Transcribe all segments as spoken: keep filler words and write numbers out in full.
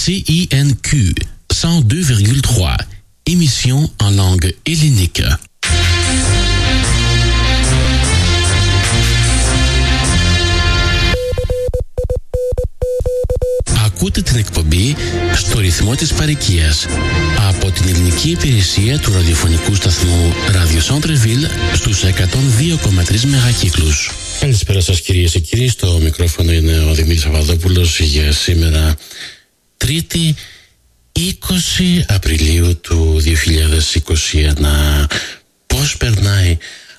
C I N Q cent deux virgule trois, émission en langue hellénique. Ακούτε την εκπομπή στο ρυθμό της παροικίας από την ελληνική υπηρεσία του ραδιοφωνικού σταθμού Radio Centre-Ville στους εκατόν δύο κόμμα τρία μεγακύκλους. Καλησπέρα σας κυρίες και κύριοι, στο μικρόφωνο είναι ο Δημήτρης Παπαδόπουλος για σήμερα Τρίτη είκοσι Απριλίου του δύο χιλιάδες είκοσι ένα. Πώς περνάει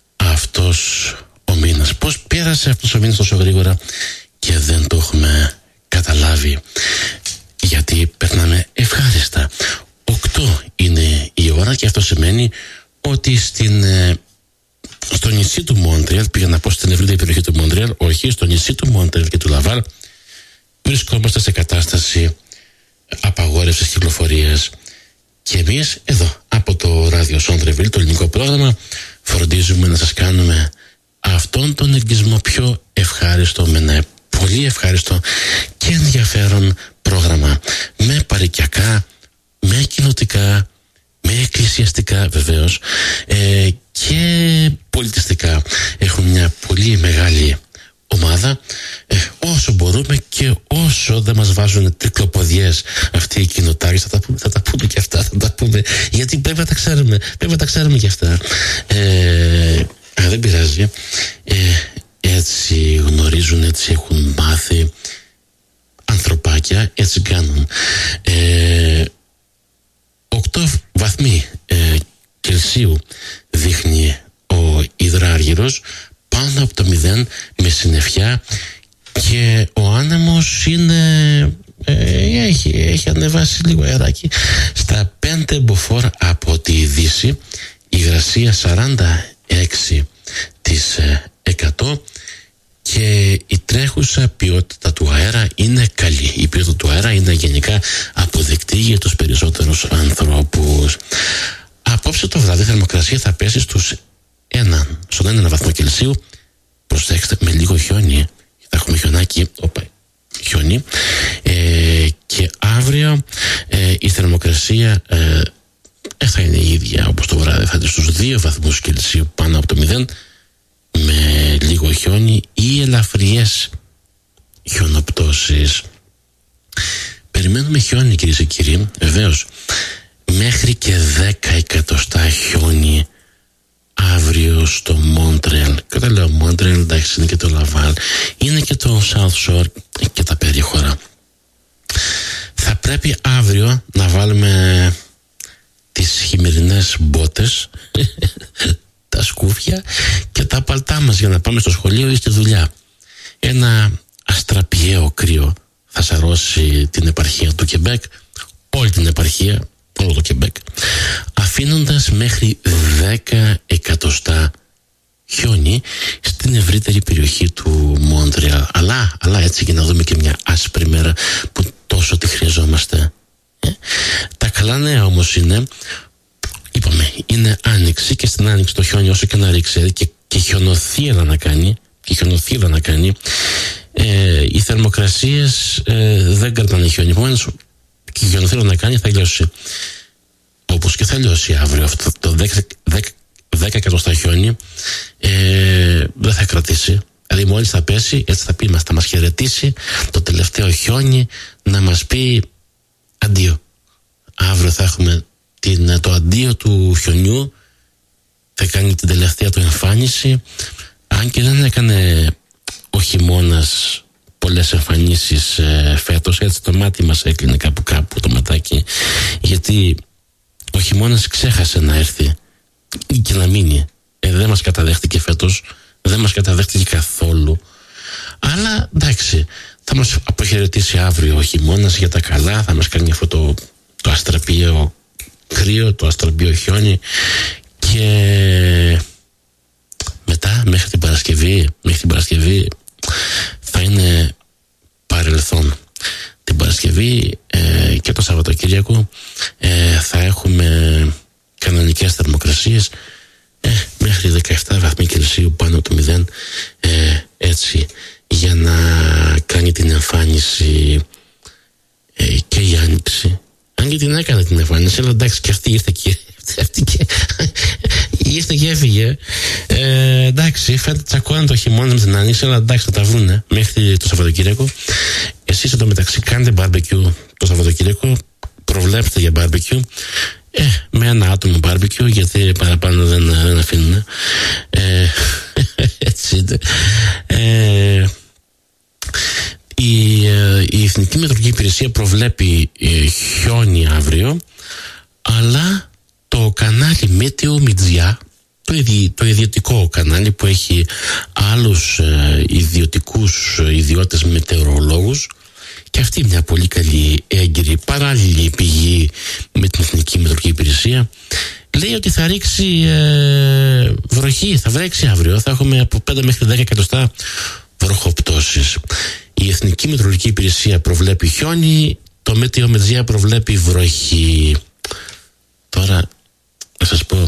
αυτός ο μήνας, πώς πέρασε αυτός ο μήνας τόσο γρήγορα και δεν το έχουμε καταλάβει, γιατί περνάμε ευχάριστα. Οκτώ είναι η ώρα και αυτό σημαίνει ότι στην, στο νησί του Μόντρεαλ, πήγα να πω στην ευρύτερη περιοχή του Μόντρεαλ, όχι, στο νησί του Μόντρεαλ και του Λαβάλ βρισκόμαστε σε κατάσταση απαγόρευσης κυκλοφορίας και εμείς εδώ από το Radio Centre-Ville, το ελληνικό πρόγραμμα, φροντίζουμε να σας κάνουμε αυτόν τον εγγισμό πιο ευχάριστο, με ένα πολύ ευχάριστο και ενδιαφέρον πρόγραμμα, με παροικιακά, με κοινοτικά, με εκκλησιαστικά βεβαίως ε, και πολιτιστικά. Έχουμε μια πολύ μεγάλη ομάδα, ε, όσο μπορούμε και όσο δεν μας βάζουν τρικλοποδιές αυτοί οι κοινοτάρες, θα τα πούμε, θα τα πούμε και αυτά, θα τα πούμε, γιατί πρέπει να τα ξέρουμε, πρέπει να τα ξέρουμε και αυτά. Ε, α, δεν πειράζει. Ε, έτσι γνωρίζουν, έτσι έχουν μάθει, ανθρωπάκια έτσι κάνουν. Ε, οκτώ βαθμοί ε, Κελσίου δείχνει ο υδράργυρος, πάνω από το μηδέν, με συννεφιά, και ο άνεμος είναι ε, έχει, έχει ανεβάσει λίγο αεράκι στα πέντε μποφόρ από τη Δύση, η υγρασία σαράντα έξι τοις εκατό και η τρέχουσα ποιότητα του αέρα είναι καλή. Η ποιότητα του αέρα είναι γενικά αποδεκτή για τους περισσότερους ανθρώπους. Απόψε το βράδυ η θερμοκρασία θα πέσει στους ένα, στον ένα βαθμό Κελσίου. Προσέξτε, με λίγο χιόνι, θα έχουμε χιονάκι, όπα, χιόνι, ε, και αύριο ε, η θερμοκρασία ε, θα είναι η ίδια όπως το βράδυ, θα είναι στους δύο βαθμούς Κελσίου πάνω από το μηδέν, με λίγο χιόνι ή ελαφριές χιονοπτώσεις. Περιμένουμε χιόνι κυρίες και κύριοι, βεβαίως, μέχρι και δέκα εκατοστά χιόνι αύριο στο Μόντρεαλ. Και όταν λέω Μόντρεαλ, εντάξει, είναι και το Λαβάλ, είναι και το South Shore και τα περίχωρα. Θα πρέπει αύριο να βάλουμε τις χειμερινές μπότες, τα σκούφια και τα παλτά μας για να πάμε στο σχολείο ή στη δουλειά. Ένα αστραπιαίο κρύο θα σαρώσει την επαρχία του Κεμπέκ, όλη την επαρχία, όλο το Κεμπέκ, αφήνοντας μέχρι δέκα εκατοστά χιόνι στην ευρύτερη περιοχή του Μόντρεαλ. Αλλά, αλλά έτσι, για να δούμε και μια άσπρη μέρα που τόσο τη χρειαζόμαστε. Ε? Τα καλά νέα όμως είναι, είπαμε, είναι άνοιξη, και στην άνοιξη το χιόνι όσο και να ρίξει και, και χιονοθύρα να κάνει, και χιονοθύρα να κάνει, ε, οι θερμοκρασίες ε, δεν κρατάνε χιόνι. Επομένως, και χιονοθύρα να κάνει θα λιώσει. Όπως και θα λιώσει αύριο αυτό το δέκα εκατοστά χιόνι, ε, δεν θα κρατήσει. Δηλαδή μόλις θα πέσει, έτσι θα πει, μας, θα μας χαιρετήσει το τελευταίο χιόνι, να μας πει αντίο. Αύριο θα έχουμε την, το αντίο του χιονιού, θα κάνει την τελευταία του εμφάνιση, αν και δεν έκανε ο χειμώνας πολλές εμφανίσεις ε, φέτος, έτσι το μάτι μας έκλεινε κάπου κάπου το ματάκι, γιατί ο χειμώνας ξέχασε να έρθει και να μείνει. Ε, δεν μας καταδέχτηκε φέτος, δεν μας καταδέχτηκε καθόλου, αλλά εντάξει, θα μας αποχαιρετήσει αύριο ο χειμώνας για τα καλά, θα μας κάνει αυτό το, το αστραπιαίο κρύο, το αστραπιαίο χιόνι, και μετά μέχρι την Παρασκευή, μέχρι την Παρασκευή θα είναι παρελθόν. Την Παρασκευή ε, και το Σαββατοκύριακο ε, θα έχουμε κανονικές θερμοκρασίες ε, μέχρι δεκαεπτά βαθμοί Κελσίου πάνω από το μηδέν, ε, έτσι, για να κάνει την εμφάνιση ε, και η άνοιξη Αν και την έκανε την εμφάνιση, αλλά εντάξει, και αυτή ήρθε και, αυτή και, ήρθε και έφυγε. Ε, εντάξει, φαίνεται τσακώναν το χειμώνα με την Άνοιξη, αλλά εντάξει, θα τα βρούνε μέχρι το Σαββατοκύριακο. Εσείς εδώ μεταξύ κάνετε μπάρμπεκιου το Σαββατοκύριακο, προβλέψτε για μπάρμπεκιου. Ε, με ένα άτομο μπάρμπεκιου, γιατί παραπάνω δεν, δεν αφήνουν. Ε, έτσι είναι. Ε, η, η Εθνική Μετεωρολογική Υπηρεσία προβλέπει ε, χιόνι αύριο, αλλά το κανάλι Μέτεο Μιτζιά, το, ιδι, το ιδιωτικό κανάλι που έχει άλλους ε, ιδιωτικούς ε, ιδιώτες μετεωρολόγους, και αυτή μια πολύ καλή έγκυρη παράλληλη πηγή με την Εθνική Μετεωρολογική Υπηρεσία, λέει ότι θα ρίξει ε, βροχή, θα βρέξει αύριο, θα έχουμε από πέντε μέχρι δέκα εκατοστά βροχοπτώσεις. Η Εθνική Μετεωρολογική Υπηρεσία προβλέπει χιόνι, το Μέτεο Μετζιά προβλέπει βροχή. Τώρα να σας πω,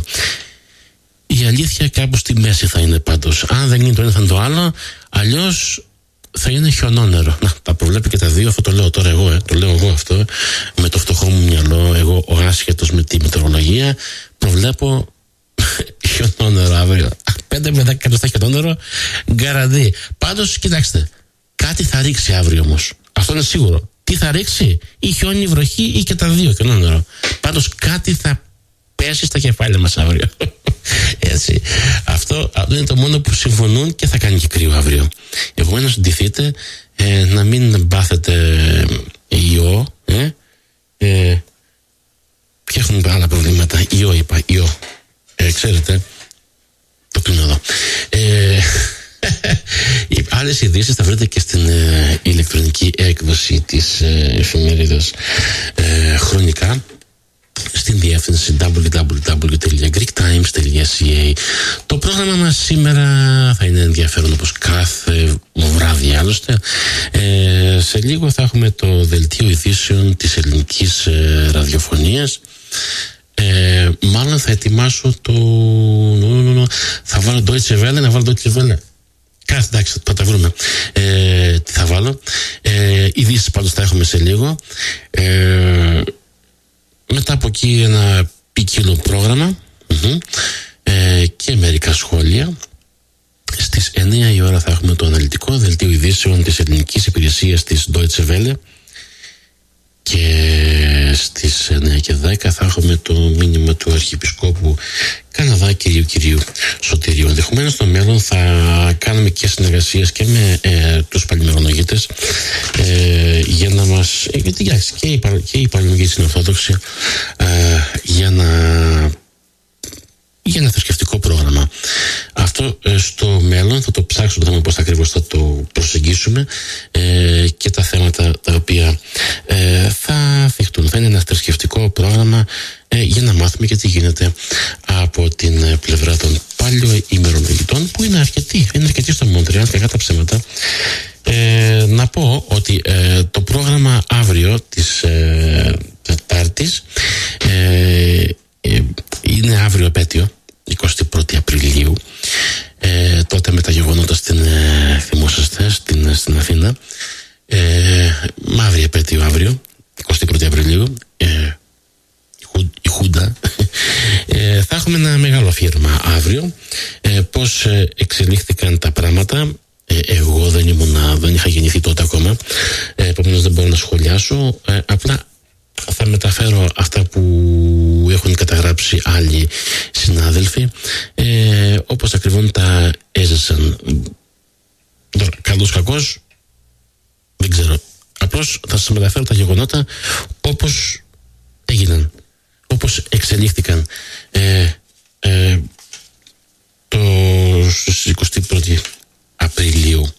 η αλήθεια κάπου στη μέση θα είναι πάντως. Αν δεν είναι το ένα θα είναι το άλλο, αλλιώς θα είναι χιονόνερο. Να, τα προβλέπει και τα δύο, αυτό το λέω τώρα εγώ, ε. το λέω εγώ αυτό, με το φτωχό μου μυαλό, εγώ ο άσχετος με τη μετεωρολογία, προβλέπω χιονόνερο αύριο. πέντε με δέκα εκατοστά χιονόνερο, γκαραντί. Πάντως, κοιτάξτε, κάτι θα ρίξει αύριο όμως. Αυτό είναι σίγουρο. Τι θα ρίξει, ή χιόνι, ή βροχή, ή και τα δύο χιονόνερο. Πάντως, κάτι θα πέσει στα κεφάλια μας αύριο. Έτσι. Αυτό, αυτό είναι το μόνο που συμφωνούν, και θα κάνει και κρύο αύριο. Επομένως, ντυθείτε, ε, να μην πάθετε ε, ιό. Ε, ε, και έχουν άλλα προβλήματα. Ιό, είπα, ιό. Ε, ξέρετε, το κλείνω εδώ. Ε, οι άλλες ειδήσεις θα βρείτε και στην ε, ηλεκτρονική έκδοση της ε, εφημερίδας ε, χρονικά, στην διεύθυνση double-u double-u double-u τελεία greek times τελεία c a. Το πρόγραμμα μας σήμερα θα είναι ενδιαφέρον, όπως κάθε βράδυ άλλωστε. Ε, σε λίγο θα έχουμε το δελτίο ειδήσεων της ελληνικής ε, ραδιοφωνίας. Ε, μάλλον θα ετοιμάσω το... θα βάλω Deutsche Welle, να βάλω Deutsche Welle. Κάθε, εντάξει, θα τα βρούμε. Ε, τι θα βάλω. Ε, ειδήσεις πάντως θα έχουμε σε λίγο. Ε, μετά από εκεί ένα ποικίλο πρόγραμμα uh-huh. ε, και μερικά σχόλια. Στις εννιά η ώρα θα έχουμε το αναλυτικό δελτίο ειδήσεων της ελληνικής υπηρεσίας της Deutsche Welle, και στις εννιά και δέκα θα έχουμε το μήνυμα του Αρχιεπισκόπου Καναδά κυρίου κυρίου Σωτηρίου. Ενδεχομένως στο μέλλον θα κάνουμε και συνεργασίες και με ε, τους παλιμερολογίτες ε, για να μας, ε, γιατί και οι, και οι παλιμερολογίτες είναι ορθόδοξοι, ε, για να για ένα θρησκευτικό πρόγραμμα. Αυτό ε, στο μέλλον θα το ψάξουμε, θα δούμε πώς ακριβώς θα το προσεγγίσουμε, ε, και τα θέματα τα οποία ε, θα θυχτούν. Θα είναι ένα θρησκευτικό πρόγραμμα ε, για να μάθουμε και τι γίνεται από την ε, πλευρά των παλιοημερολογητών, που είναι αρκετοί, είναι αρκετοί στο Μοντρεάλ, κακά τα ψέματα. Ε, να πω ότι ε, το πρόγραμμα αύριο της ε, Τετάρτης ε, ε, είναι αύριο επέτειο, εικοστή πρώτη Απριλίου, ε, τότε με τα γεγονότα στην, ε, θυμόσαστε, στην, στην Αθήνα, ε, μαύρη επέτειο αύριο, εικοστή πρώτη Απριλίου, ε, η Χούντα. ε, θα έχουμε ένα μεγάλο αφιέρωμα αύριο, ε, πώς ε, εξελίχθηκαν τα πράγματα. ε, εγώ δεν ήμουν, δεν είχα γεννηθεί τότε ακόμα, ε, επομένως δεν μπορώ να σχολιάσω, ε, απλά θα μεταφέρω αυτά που έχουν καταγράψει άλλοι συνάδελφοι, ε, όπως ακριβώς τα έζησαν. Τώρα, καλός κακός δεν ξέρω, απλώς θα σας μεταφέρω τα γεγονότα όπως έγιναν, όπως εξελίχθηκαν ε, ε, το εικοστή πρώτη Απριλίου.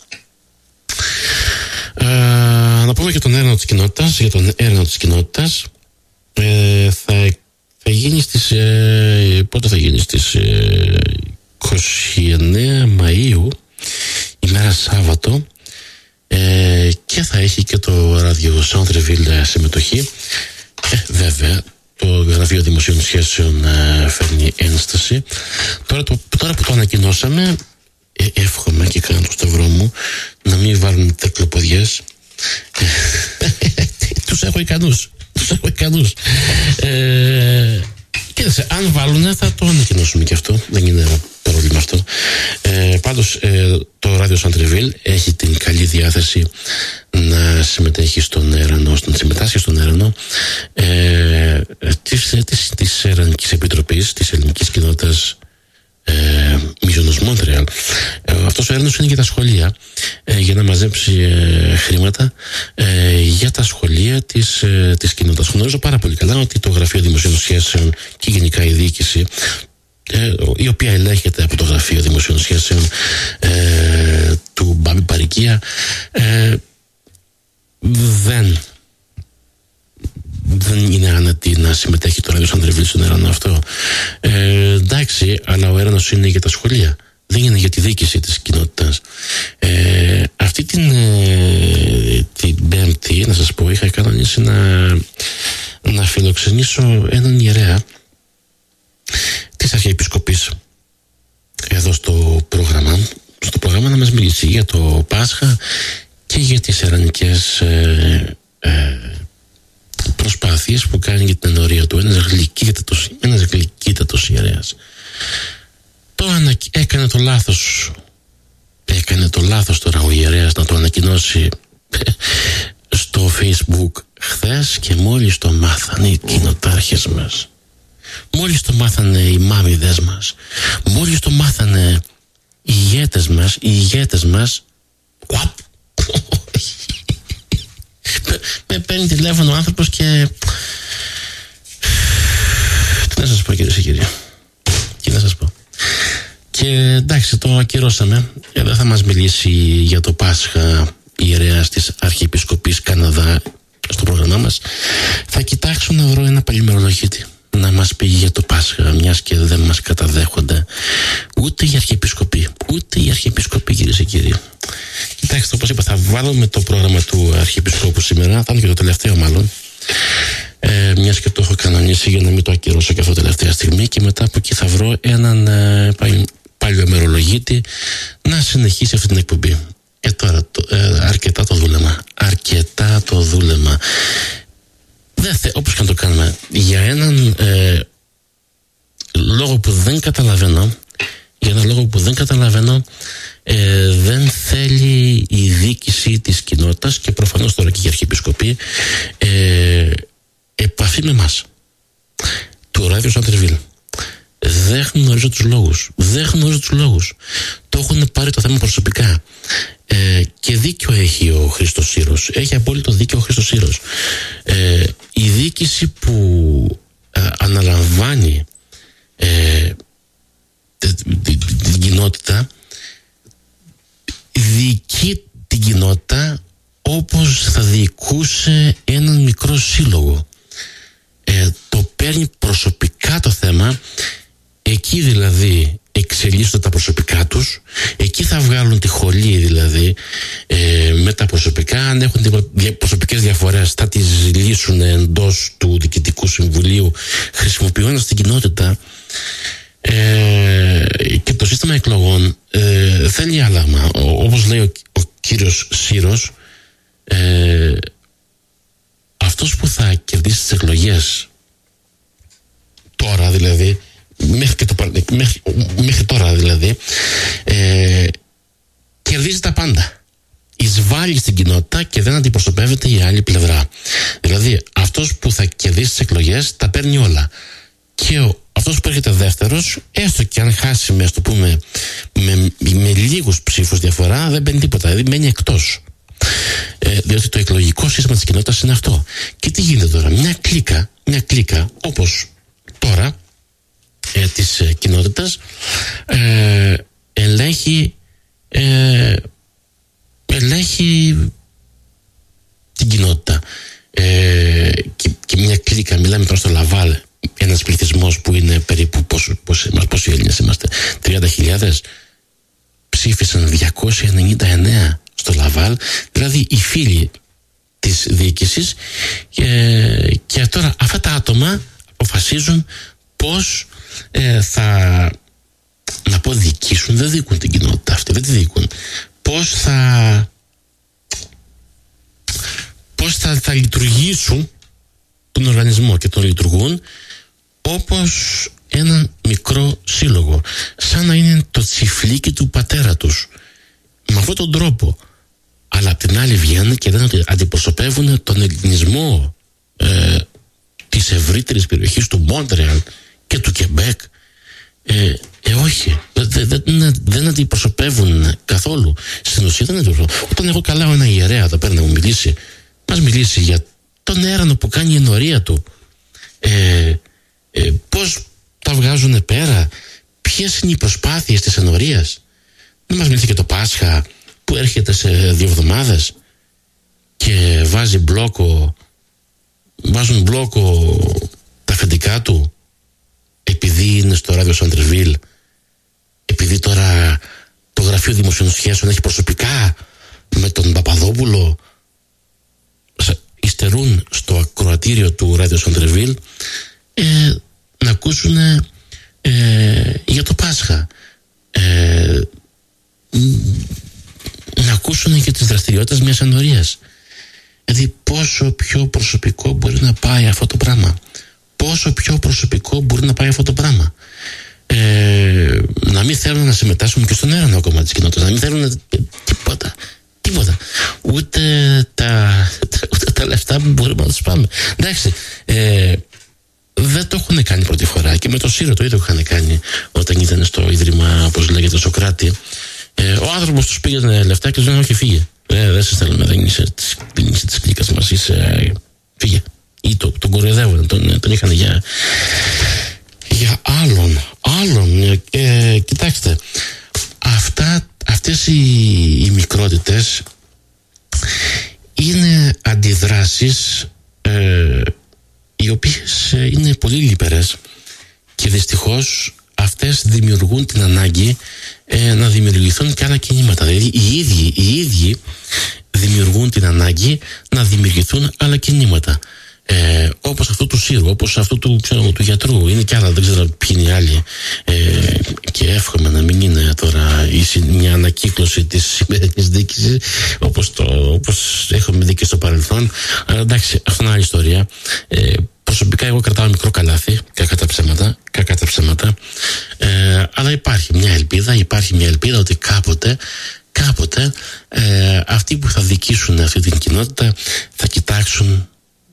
Ε, να πούμε για τον έρευνο της κοινότητας. Για τον έρευνο της κοινότητας ε, θα, θα γίνει στις ε, πότε θα γίνει στις ε, είκοσι εννέα Μαΐου, ημέρα Σάββατο, ε, και θα έχει και το ράδιο Centre-Ville συμμετοχή. ε, βέβαια το Γραφείο Δημοσίων Σχέσεων ε, φέρνει ένσταση. Τώρα, το, τώρα που το ανακοινώσαμε, Ε, εύχομαι και κάνω το σταυρό μου να μην βάλουν τεκλοποδιές. Τους έχω ικανούς. τους Αμερικανούς. Ε, κοίταξε, αν βάλουνε θα το ανακοινώσουμε και αυτό, δεν είναι πρόβλημα αυτό. Ε, πάντως ε, το ράδιο Σαντρεβίλ έχει την καλή διάθεση να συμμετέχει στον έρανο, να συμμετάσχει στον έρανο ε, της, της, της Ερανικής Επιτροπής της Ελληνικής Κοινότητας ε, Μίζωνος Μόντρεαλ. Ε, αυτός ο έρανος είναι για τα σχολεία, ε, για να μαζέψει ε, χρήματα ε, για τα σχολεία της, ε, της κοινότητας. Γνωρίζω πάρα πολύ καλά ότι το Γραφείο Δημοσίων Σχέσεων και γενικά η διοίκηση, Ε, η οποία ελέγχεται από το Γραφείο Δημοσίων Σχέσεων ε, του Μπάμπη Παρικία, ε, δεν δεν είναι άνετη να συμμετέχει το ράδιο Σαντρεβίλ στον έρανο αυτό. Ε, εντάξει, αλλά ο έρανος είναι για τα σχολεία, δεν είναι για τη διοίκηση της κοινότητας. Ε, αυτή την, ε, την Πέμπτη, να σας πω, είχα κανονίσει να, να φιλοξενήσω έναν ιερέα της Αρχιεπισκοπής εδώ στο πρόγραμμα στο πρόγραμμα να μας μιλήσει για το Πάσχα και για τις ερανικές ε, ε, προσπάθειες που κάνει για την ενορία του. Ένας γλυκύτατος, ένας γλυκύτατος ιερέας. Τώρα έκανε το λάθος έκανε το λάθος τώρα ο ιερέας να το ανακοινώσει στο Facebook χθες, και μόλις το μάθανε οι κοινοτάρχες μας, μόλις το μάθανε οι μάμιδες μας, μόλις το μάθανε οι ηγέτες μας, οι ηγέτες μας, ουαπ, με παίρνει τηλέφωνο ο άνθρωπος και τι να σας πω, κυρίες και κύριοι, τι να σας πω. Και εντάξει, το ακυρώσαμε. Δεν θα μας μιλήσει για το Πάσχα ιερέας της Αρχιεπισκοπής Καναδά στο πρόγραμμά μας. Θα κοιτάξω να βρω ένα παλιμερολογίτη να μας πει για το Πάσχα, μιας και δεν μας καταδέχονται ούτε η Αρχιεπισκοπή, ούτε η Αρχιεπισκοπή, κυρίες και κύριοι. Κοιτάξτε, όπως είπα, θα βάλουμε το πρόγραμμα του Αρχιεπισκόπου σήμερα, θα είναι και το τελευταίο μάλλον, ε, μιας και το έχω κανονίσει για να μην το ακυρώσω και αυτό τελευταία στιγμή, και μετά από εκεί θα βρω έναν ε, παλιομερολογίτη να συνεχίσει αυτή την εκπομπή. Και τώρα το, ε, αρκετά το δούλεμα, αρκετά το δούλεμα. Δεν θε, όπως και να το κάνουμε, για έναν ε, λόγο που δεν καταλαβαίνω, για έναν λόγο που δεν καταλαβαίνω, ε, δεν θέλει η διοίκηση της κοινότητας, και προφανώς τώρα και η Αρχιεπισκοπή, ε, επαφή με εμάς, του ράδιο Σαντρεβίλ. Δεν γνωρίζω τους λόγους. Δεν γνωρίζω τους λόγους. Το έχουν πάρει το θέμα προσωπικά. Ε, και δίκιο έχει ο Χρήστος Σύρος. Έχει απόλυτο δίκιο ο Χρήστος Σύρος. Ε, η διοίκηση που ε, αναλαμβάνει ε, την, την, την κοινότητα διοικεί την κοινότητα όπως θα διοικούσε έναν μικρό σύλλογο. Ε, το παίρνει προσωπικά το θέμα. Εκεί δηλαδή εξελίσσονται τα προσωπικά τους, εκεί θα βγάλουν τη χολή δηλαδή ε, με τα προσωπικά. Αν έχουν προσωπικές διαφορές θα τις λύσουν εντός του Διοικητικού Συμβουλίου, χρησιμοποιώντας την κοινότητα. Ε, και το σύστημα εκλογών ε, θέλει άλλαγμα. Όπως λέει ο, ο κύριος Σύρος, ε, αυτός που θα κερδίσει τις εκλογές τώρα δηλαδή, Μέχρι, και το, μέχρι, μέχρι τώρα δηλαδή, ε, κερδίζει τα πάντα, εισβάλλει στην κοινότητα και δεν αντιπροσωπεύεται η άλλη πλευρά. Δηλαδή αυτός που θα κερδίσει τις εκλογές τα παίρνει όλα, και ο, αυτός που έρχεται δεύτερος, έστω και αν χάσει με, το πούμε, με, με λίγους ψήφους διαφορά, δεν παίρνει τίποτα, δηλαδή μένει εκτός. Ε, διότι το εκλογικό σύστημα της κοινότητας είναι αυτό. Και τι γίνεται τώρα? Μια κλίκα, μια κλίκα όπως τώρα Ε, της ε, κοινότητας ε, ελέγχει ε, ελέγχει την κοινότητα, ε, και, και μια κλίκα, μιλάμε τώρα στο Λαβάλ, ένας πληθυσμός που είναι περίπου πόσο, πόσο, πόσοι Έλληνες είμαστε, τριάντα χιλιάδες, ψήφισαν διακόσια ενενήντα εννέα στο Λαβάλ, δηλαδή οι φίλοι της διοίκησης, και, και τώρα αυτά τα άτομα αποφασίζουν πώς ε, θα, να πω διοικήσουν, δεν διοικούν την κοινότητα αυτή, δεν τη διοικούν, πώς θα, πώς θα, θα λειτουργήσουν τον οργανισμό και τον λειτουργούν όπως έναν μικρό σύλλογο, σαν να είναι το τσιφλίκι του πατέρα τους, με αυτόν τον τρόπο. Αλλά απ' την άλλη βγαίνουν και λένε ότι αντιπροσωπεύουν τον ελληνισμό ε, της ευρύτερης περιοχής του Μόντρεαλ και του Κεμπέκ. Ε, ε όχι, δεν δε, δε, δεν αντιπροσωπεύουν καθόλου. Στην ουσία δεν αντιπροσωπεύουν. Όταν έχω καλά ένα ιερέα εδώ πέρα να μου μιλήσει, μας μιλήσει για τον έρανο που κάνει η ενορία του, ε, ε, πώς τα βγάζουν πέρα, ποιες είναι οι προσπάθειες της ενορίας. Δεν μας μιλήσει και το Πάσχα που έρχεται σε δύο εβδομάδες και βάζει μπλόκο, βάζουν μπλόκο τα αφεντικά του, επειδή είναι στο ράδιο Σαντρεβίλ, επειδή τώρα το Γραφείο Δημοσίων Σχέσεων έχει προσωπικά με τον Παπαδόπουλο, υστερούν στο ακροατήριο του ράδιο Σαντρεβίλ ε, να ακούσουν ε, για το Πάσχα, ε, να ακούσουν για τις δραστηριότητες μιας ενορίας. Δηλαδή πόσο πιο προσωπικό μπορεί να πάει αυτό το πράγμα, πόσο πιο προσωπικό μπορεί να πάει αυτό το πράγμα. Ε, να μην θέλουν να συμμετάσχουν και στον έρανο ακόμα της κοινότητας, να μην θέλουν τίποτα, τίποτα, ούτε τα, ούτε τα λεφτά που μπορούμε να τους πάμε. Εντάξει, ε, δεν το έχουν κάνει πρώτη φορά, και με το Σύρο το ίδιο είχαν κάνει όταν ήταν στο ίδρυμα, όπως λέγεται, Σοκράτη. Ε, ο άνθρωπος τους πήγαινε λεφτά και τους λένε όχι, φύγε, ε, δεν σε θέλουμε, δεν είσαι της κλίκας μας, είσαι, φύγε. Ή το, τον κοροϊδεύουν, τον, τον είχαν για, για άλλον, άλλον. Ε, κοιτάξτε, αυτά, αυτές οι, οι μικρότητες είναι αντιδράσεις ε, οι οποίες είναι πολύ λιπερές, και δυστυχώς αυτές δημιουργούν την ανάγκη ε, να δημιουργηθούν και άλλα κινήματα. Δηλαδή οι ίδιοι, οι ίδιοι δημιουργούν την ανάγκη να δημιουργηθούν άλλα κινήματα. Ε, όπως αυτού του Σύρου, όπως αυτού του, ξέρω, του γιατρού. Είναι και άλλα, δεν ξέρω ποιοι είναι οι άλλοι. Ε, και εύχομαι να μην είναι τώρα μια ανακύκλωση της σημερινής δίκησης, όπως, το, όπως έχουμε δει και στο παρελθόν. Αλλά εντάξει, αυτό είναι άλλη ιστορία. Ε, προσωπικά εγώ κρατάω μικρό καλάθι, κακά τα ψέματα, κακά τα ψέματα. Ε, αλλά υπάρχει μια ελπίδα, υπάρχει μια ελπίδα ότι κάποτε κάποτε ε, αυτοί που θα δικήσουν αυτή την κοινότητα θα κοιτάξουν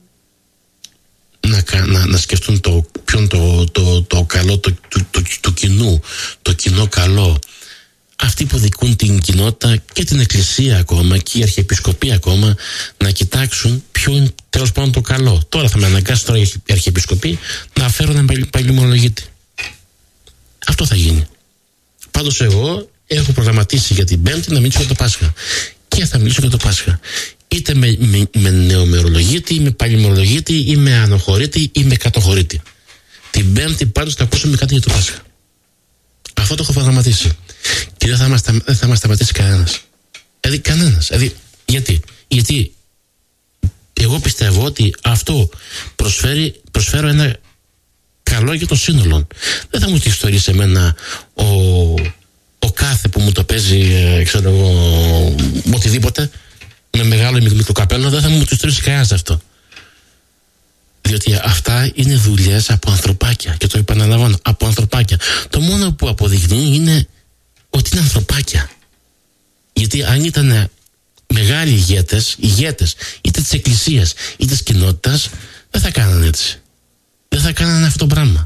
να, να, να σκεφτούν το, ποιον το, το, το καλό το, το, το, το κοινού, το κοινό καλό. Αυτοί που δικούν την κοινότητα και την εκκλησία ακόμα και η αρχιεπισκοπή ακόμα, να κοιτάξουν ποιο είναι τέλος πάντων το καλό. Τώρα θα με αναγκάσει τώρα η αρχιεπισκοπή να φέρω έναν παλιμολογίτη. Αυτό θα γίνει. Πάντως εγώ έχω προγραμματίσει για την Πέμπτη να μιλήσω για το Πάσχα. Και θα μιλήσω για το Πάσχα. Είτε με, με, με νεομερολογίτη, ή με παλιμολογίτη, ή με ανοχωρίτη, ή με κατοχωρίτη. Την Πέμπτη πάντως θα ακούσουμε κάτι για το Πάσχα. Αυτό το έχω προγραμματίσει. Και δεν θα μας, δεν θα μας σταματήσει κανένας. Δηλαδή κανένας. Δηλαδή, γιατί, γιατί εγώ πιστεύω ότι αυτό προσφέρει, προσφέρω ένα καλό για το σύνολο. Δεν θα μου τη ιστορεί σε μένα ο, ο κάθε που μου το παίζει, ε, ξέρω εγώ, οτιδήποτε, με μεγάλο ή μικρό καπέλο, δεν θα μου το ιστορήσει κανένας αυτό. Διότι αυτά είναι δουλειές από ανθρωπάκια, και το επαναλαμβάνω, από ανθρωπάκια. Το μόνο που αποδεικνύει είναι ότι είναι ανθρωπάκια. Γιατί αν ήταν μεγάλοι ηγέτες, ηγέτες είτε της εκκλησίας είτε της κοινότητας, δεν θα κάνανε έτσι. Δεν θα κάνανε αυτό το πράγμα.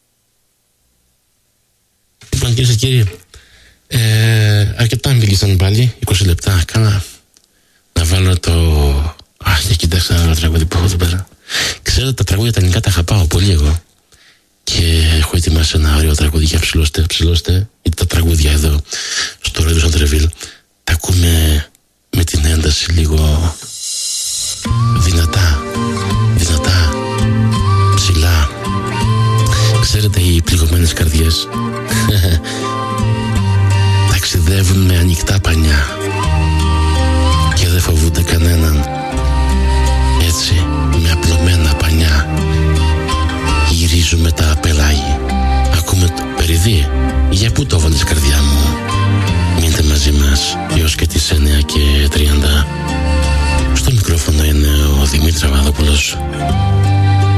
Λοιπόν, κυρίες και κύριοι, ε, αρκετά μιλήσαν πάλι, είκοσι λεπτά. Κάνα να βάλω το... Αχ, για κοιτάξτε ένα τραγούδι που έχω εδώ πέρα. Ξέρετε, τα τραγούδια τα ελληνικά τα αγαπάω πολύ εγώ. Και έχω ετοιμάσει ένα ωραίο τραγούδι για ψηλώστε, ψηλώστε. Είτε τα τραγούδια εδώ στο ράδιο Σαντρεβίλ τα ακούμε με την ένταση λίγο δυνατά, δυνατά, ψηλά. Ξέρετε, οι πληγωμένες καρδιές ταξιδεύουν με ανοιχτά πανιά και δεν φοβούνται κανέναν. Έτσι, με απλωμένα πανιά γυρίζουμε τα πελάγι. Ακούμε το περιδί. Για πού το βάλεις, καρδιά μου? Μείνετε μαζί μας έως και τις εννιά και τριάντα. Στο μικρόφωνο είναι ο Δημήτρης Αβαδόπουλος.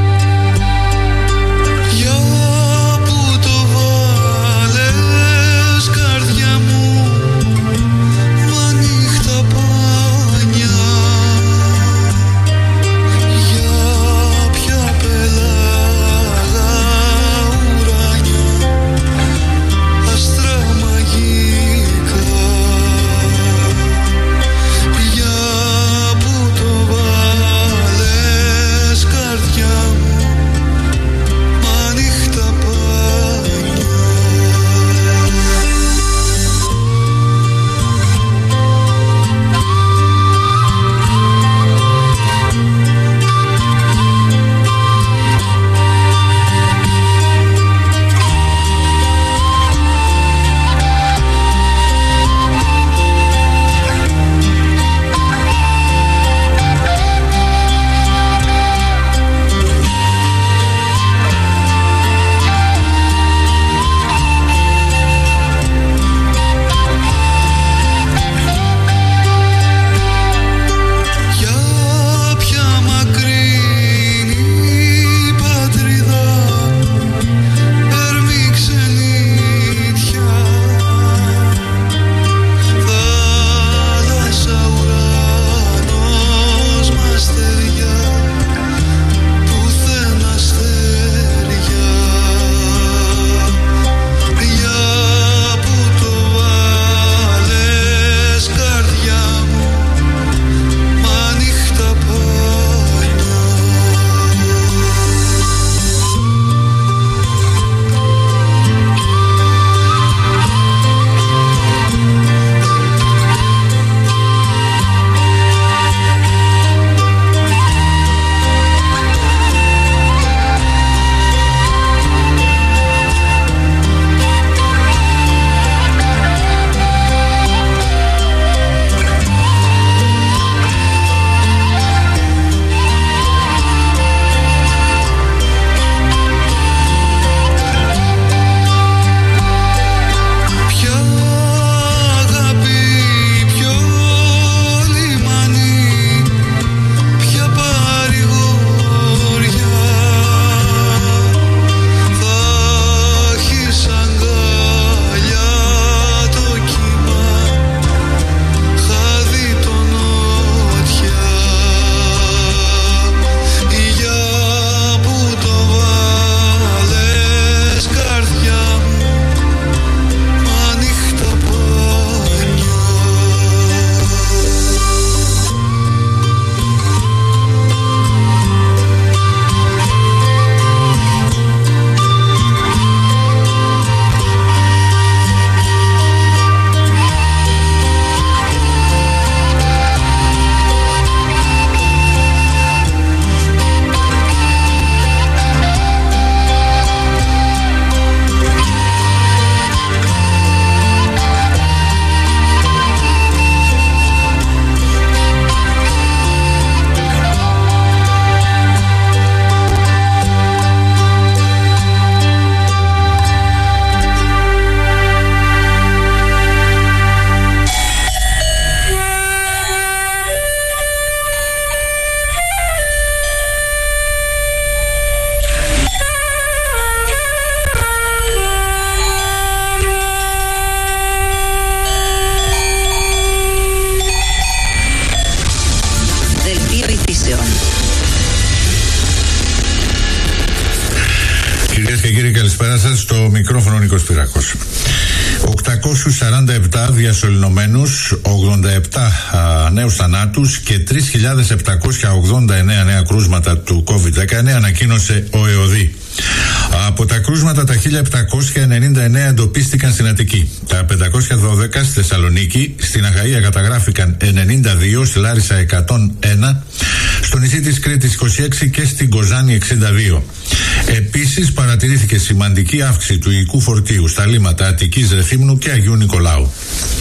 Κυρίες και κύριοι, καλησπέρα σας. Στο μικρόφωνο Νίκος Πυράκος. οκτακόσιους σαράντα επτά διασωληνωμένους, ογδόντα επτά α, νέους θανάτους και τρεις χιλιάδες επτακόσια ογδόντα εννέα νέα κρούσματα του κόβιντ δεκαεννέα ανακοίνωσε ο ΕΟΔΗ. Από τα κρούσματα τα χίλια επτακόσια ενενήντα εννέα εντοπίστηκαν στην Αττική, τα πεντακόσια δώδεκα στη Θεσσαλονίκη, στην Αχαΐα καταγράφηκαν ενενήντα δύο, στη Λάρισα εκατόν ένα, στο νησί της Κρήτης είκοσι έξι και στην Κοζάνη εξήντα δύο. Επίσης παρατηρήθηκε σημαντική αύξηση του υλικού φορτίου στα λίμματα Αττικής, Ρεθύμνου και Αγίου Νικολάου.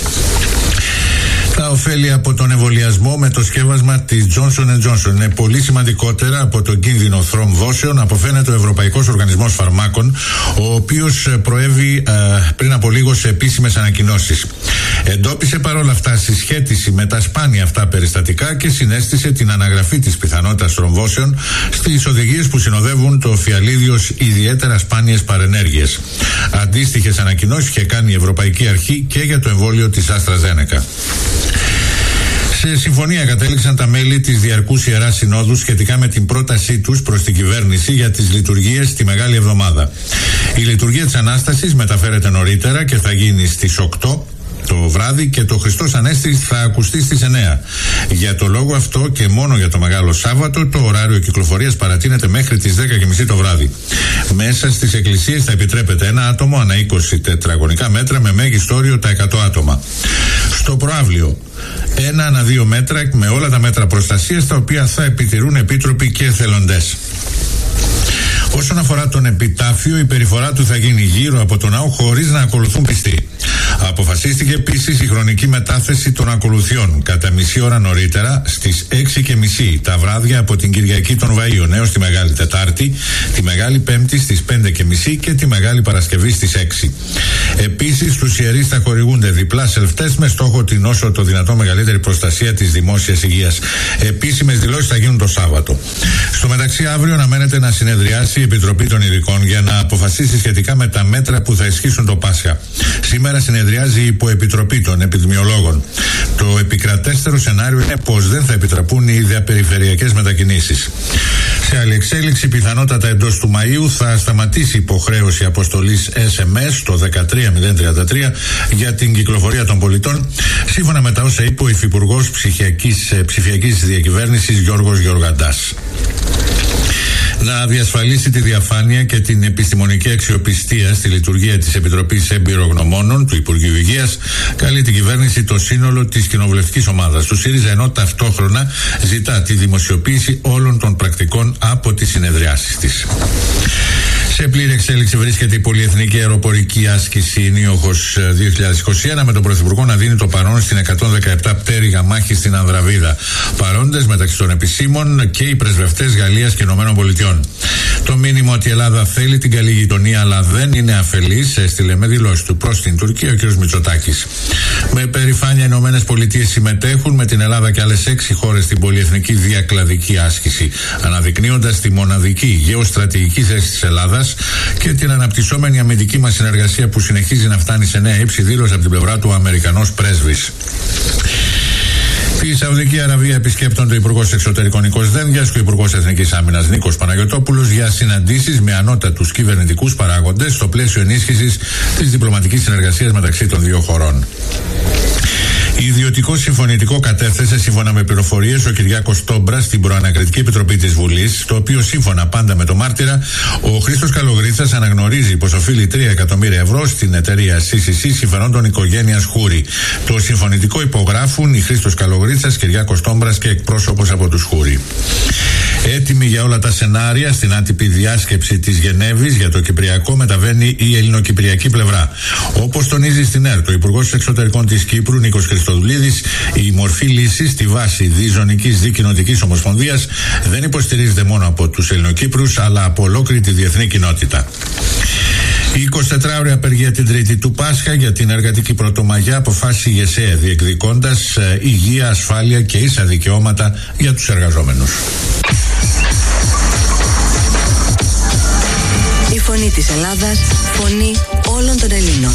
Τα ωφέλη από τον εμβολιασμό με το σκεύασμα της Johnson εντ Johnson είναι πολύ σημαντικότερα από τον κίνδυνο θρομβώσεων, αποφαίνεται ο Ευρωπαϊκός Οργανισμός Φαρμάκων, ο οποίος προέβη ε, πριν από λίγο σε επίσημες ανακοινώσεις. Εντόπισε παρόλα αυτά συσχέτιση με τα σπάνια αυτά περιστατικά και συνέστησε την αναγραφή της πιθανότητας θρομβώσεων στις οδηγίες που συνοδεύουν το φιαλίδιο ιδιαίτερα σπάνιες παρενέργειες. Αντίστοιχες ανακοινώσεις είχε κάνει η Ευρωπαϊκή Αρχή και για το εμβόλιο της AstraZeneca. Σε συμφωνία κατέληξαν τα μέλη της Διαρκούς Ιεράς Συνόδου σχετικά με την πρότασή τους προς την κυβέρνηση για τις λειτουργίες τη Μεγάλη Εβδομάδα. Η λειτουργία της Ανάστασης μεταφέρεται νωρίτερα και θα γίνει στις οκτώ το βράδυ και το Χριστός Ανέστη θα ακουστεί στις εννέα. Για το λόγο αυτό και μόνο για το Μεγάλο Σάββατο το ωράριο κυκλοφορίας παρατείνεται μέχρι τις δέκα και μισή το βράδυ. Μέσα στις εκκλησίες θα επιτρέπεται ένα άτομο ανά είκοσι τετραγωνικά μέτρα με μέγιστο όριο τα εκατό άτομα. Στο προαύλιο ένα ανά δύο μέτρα με όλα τα μέτρα προστασίας τα οποία θα επιτηρούν επίτροποι και εθελοντές. Όσον αφορά τον επιτάφιο, η περιφορά του θα γίνει γύρω από τον ναό χωρίς να ακολουθούν πιστοί. Αποφασίστηκε επίσης η χρονική μετάθεση των ακολουθιών κατά μισή ώρα νωρίτερα στις έξι και μισή τα βράδια από την Κυριακή των Βαΐων έως τη Μεγάλη Τετάρτη, τη Μεγάλη Πέμπτη στις πέντε και μισή και τη Μεγάλη Παρασκευή στις έξι. Επίσης στους ιερείς θα χορηγούνται διπλά σελφτές με στόχο την όσο το δυνατό μεγαλύτερη προστασία της δημόσιας υγείας. Επίσημες δηλώσεις θα γίνουν το Σάββατο. Στο μεταξύ, αύριο αναμένεται να συνεδριάσει η Επιτροπή των Ειδικών για να αποφασίσει σχετικά με τα μέτρα που θα ισχύσουν το Πάσχα. Σήμερα συνεδριάζει η Υποεπιτροπή των Επιδημιολόγων. Το επικρατέστερο σενάριο είναι πως δεν θα επιτραπούν οι διαπεριφερειακές μετακινήσεις. Σε άλλη εξέλιξη, πιθανότατα εντός του Μαΐου θα σταματήσει η υποχρέωση αποστολής ες εμ ες το δεκατρία μηδέν τριάντα τρία για την κυκλοφορία των πολιτών, σύμφωνα με τα όσα είπε ο Υφυπουργός Ψηφιακής Διακυβέρνησης Γιώργος Γεωργαντάς. Να διασφαλίσει τη διαφάνεια και την επιστημονική αξιοπιστία στη λειτουργία της Επιτροπής Εμπειρογνωμόνων του Υπουργείου Υγείας, καλεί την κυβέρνηση το σύνολο της κοινοβουλευτικής ομάδας του ΣΥΡΙΖΑ, ενώ ταυτόχρονα ζητά τη δημοσιοποίηση όλων των πρακτικών από τις συνεδριάσεις της. Σε πλήρη εξέλιξη βρίσκεται η πολυεθνική αεροπορική άσκηση Νίοχος δύο χιλιάδες είκοσι ένα με τον Πρωθυπουργό να δίνει το παρόν στην εκατόν δεκαεπτά πτέρυγα μάχη στην Ανδραβίδα. Παρόντες μεταξύ των επισήμων και οι πρεσβευτές Γαλλίας και Ηνωμένων Πολιτειών. Το μήνυμα ότι η Ελλάδα θέλει την καλή γειτονία αλλά δεν είναι αφελής έστειλε με δηλώσεις του προς την Τουρκία ο κ. Μητσοτάκης. Με περηφάνεια οι Ηνωμένες Πολιτείες συμμετέχουν με την Ελλάδα και άλλες έξι χώρες στην πολυεθνική διακλαδική άσκηση, αναδεικνύοντας τη μοναδική γεωστρατηγική θέση της Ελλάδας και την αναπτυσσόμενη αμυντική μας συνεργασία που συνεχίζει να φτάνει σε νέα ύψη, δήλωσε από την πλευρά του ο Αμερικανός πρέσβης. Στη Σαουδική Αραβία επισκέπτονται ο Υπουργός Εξωτερικών Νίκος Δένδιας και ο Υπουργός Εθνικής Άμυνας Νίκος Παναγιωτόπουλος για συναντήσεις με ανώτατους κυβερνητικούς παράγοντες στο πλαίσιο ενίσχυσης της διπλωματικής συνεργασίας μεταξύ των δύο χωρών. Ιδιωτικό συμφωνητικό κατέθεσε, σύμφωνα με πληροφορίες, ο Κυριάκος Τόμπρας στην Προανακριτική Επιτροπή της Βουλής, το οποίο, σύμφωνα πάντα με το μάρτυρα, ο Χρήστος Καλογρίτσας αναγνωρίζει πως οφείλει τρία εκατομμύρια ευρώ στην εταιρεία σι σι σι συμφερόντων οικογένειας Χούρι. Το συμφωνητικό υπογράφουν οι Χρήστος Καλογρίτσας, Κυριάκος Τόμπρας και εκπρόσωπος από τους Χούρι. Έτοιμη για όλα τα σενάρια, στην άτυπη διάσκεψη της Γενέβης για το Κυπριακό μεταβαίνει η ελληνοκυπριακή πλευρά. Όπως τονίζει στην ΕΡΤ ο Υπουργός Εξωτερικών της Κύπρου Νίκος Χριστοδουλίδης, η μορφή λύσης στη βάση διζωνικής δικοινοτικής ομοσπονδίας δεν υποστηρίζεται μόνο από τους Ελληνοκύπρους αλλά από ολόκληρη τη διεθνή κοινότητα. Η εικοσιτετράωρη απεργία την Τρίτη του Πάσχα για την εργατική πρωτομαγιά αποφάσισε η ΓΕΣΕ, διεκδικώντας ε, υγεία, ασφάλεια και ίσα δικαιώματα για τους εργαζόμενους. Η φωνή της Ελλάδας, φωνή όλων των Ελλήνων.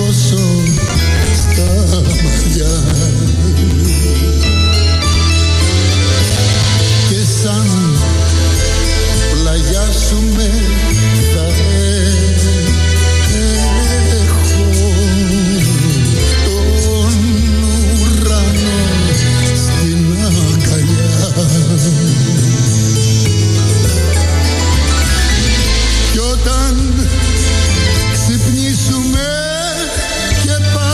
δώσω στα μαλλιά και σαν πλαγιάσουμε θα έχω τον ουρανό στην αγκαλιά κι όταν ξυπνήσουμε και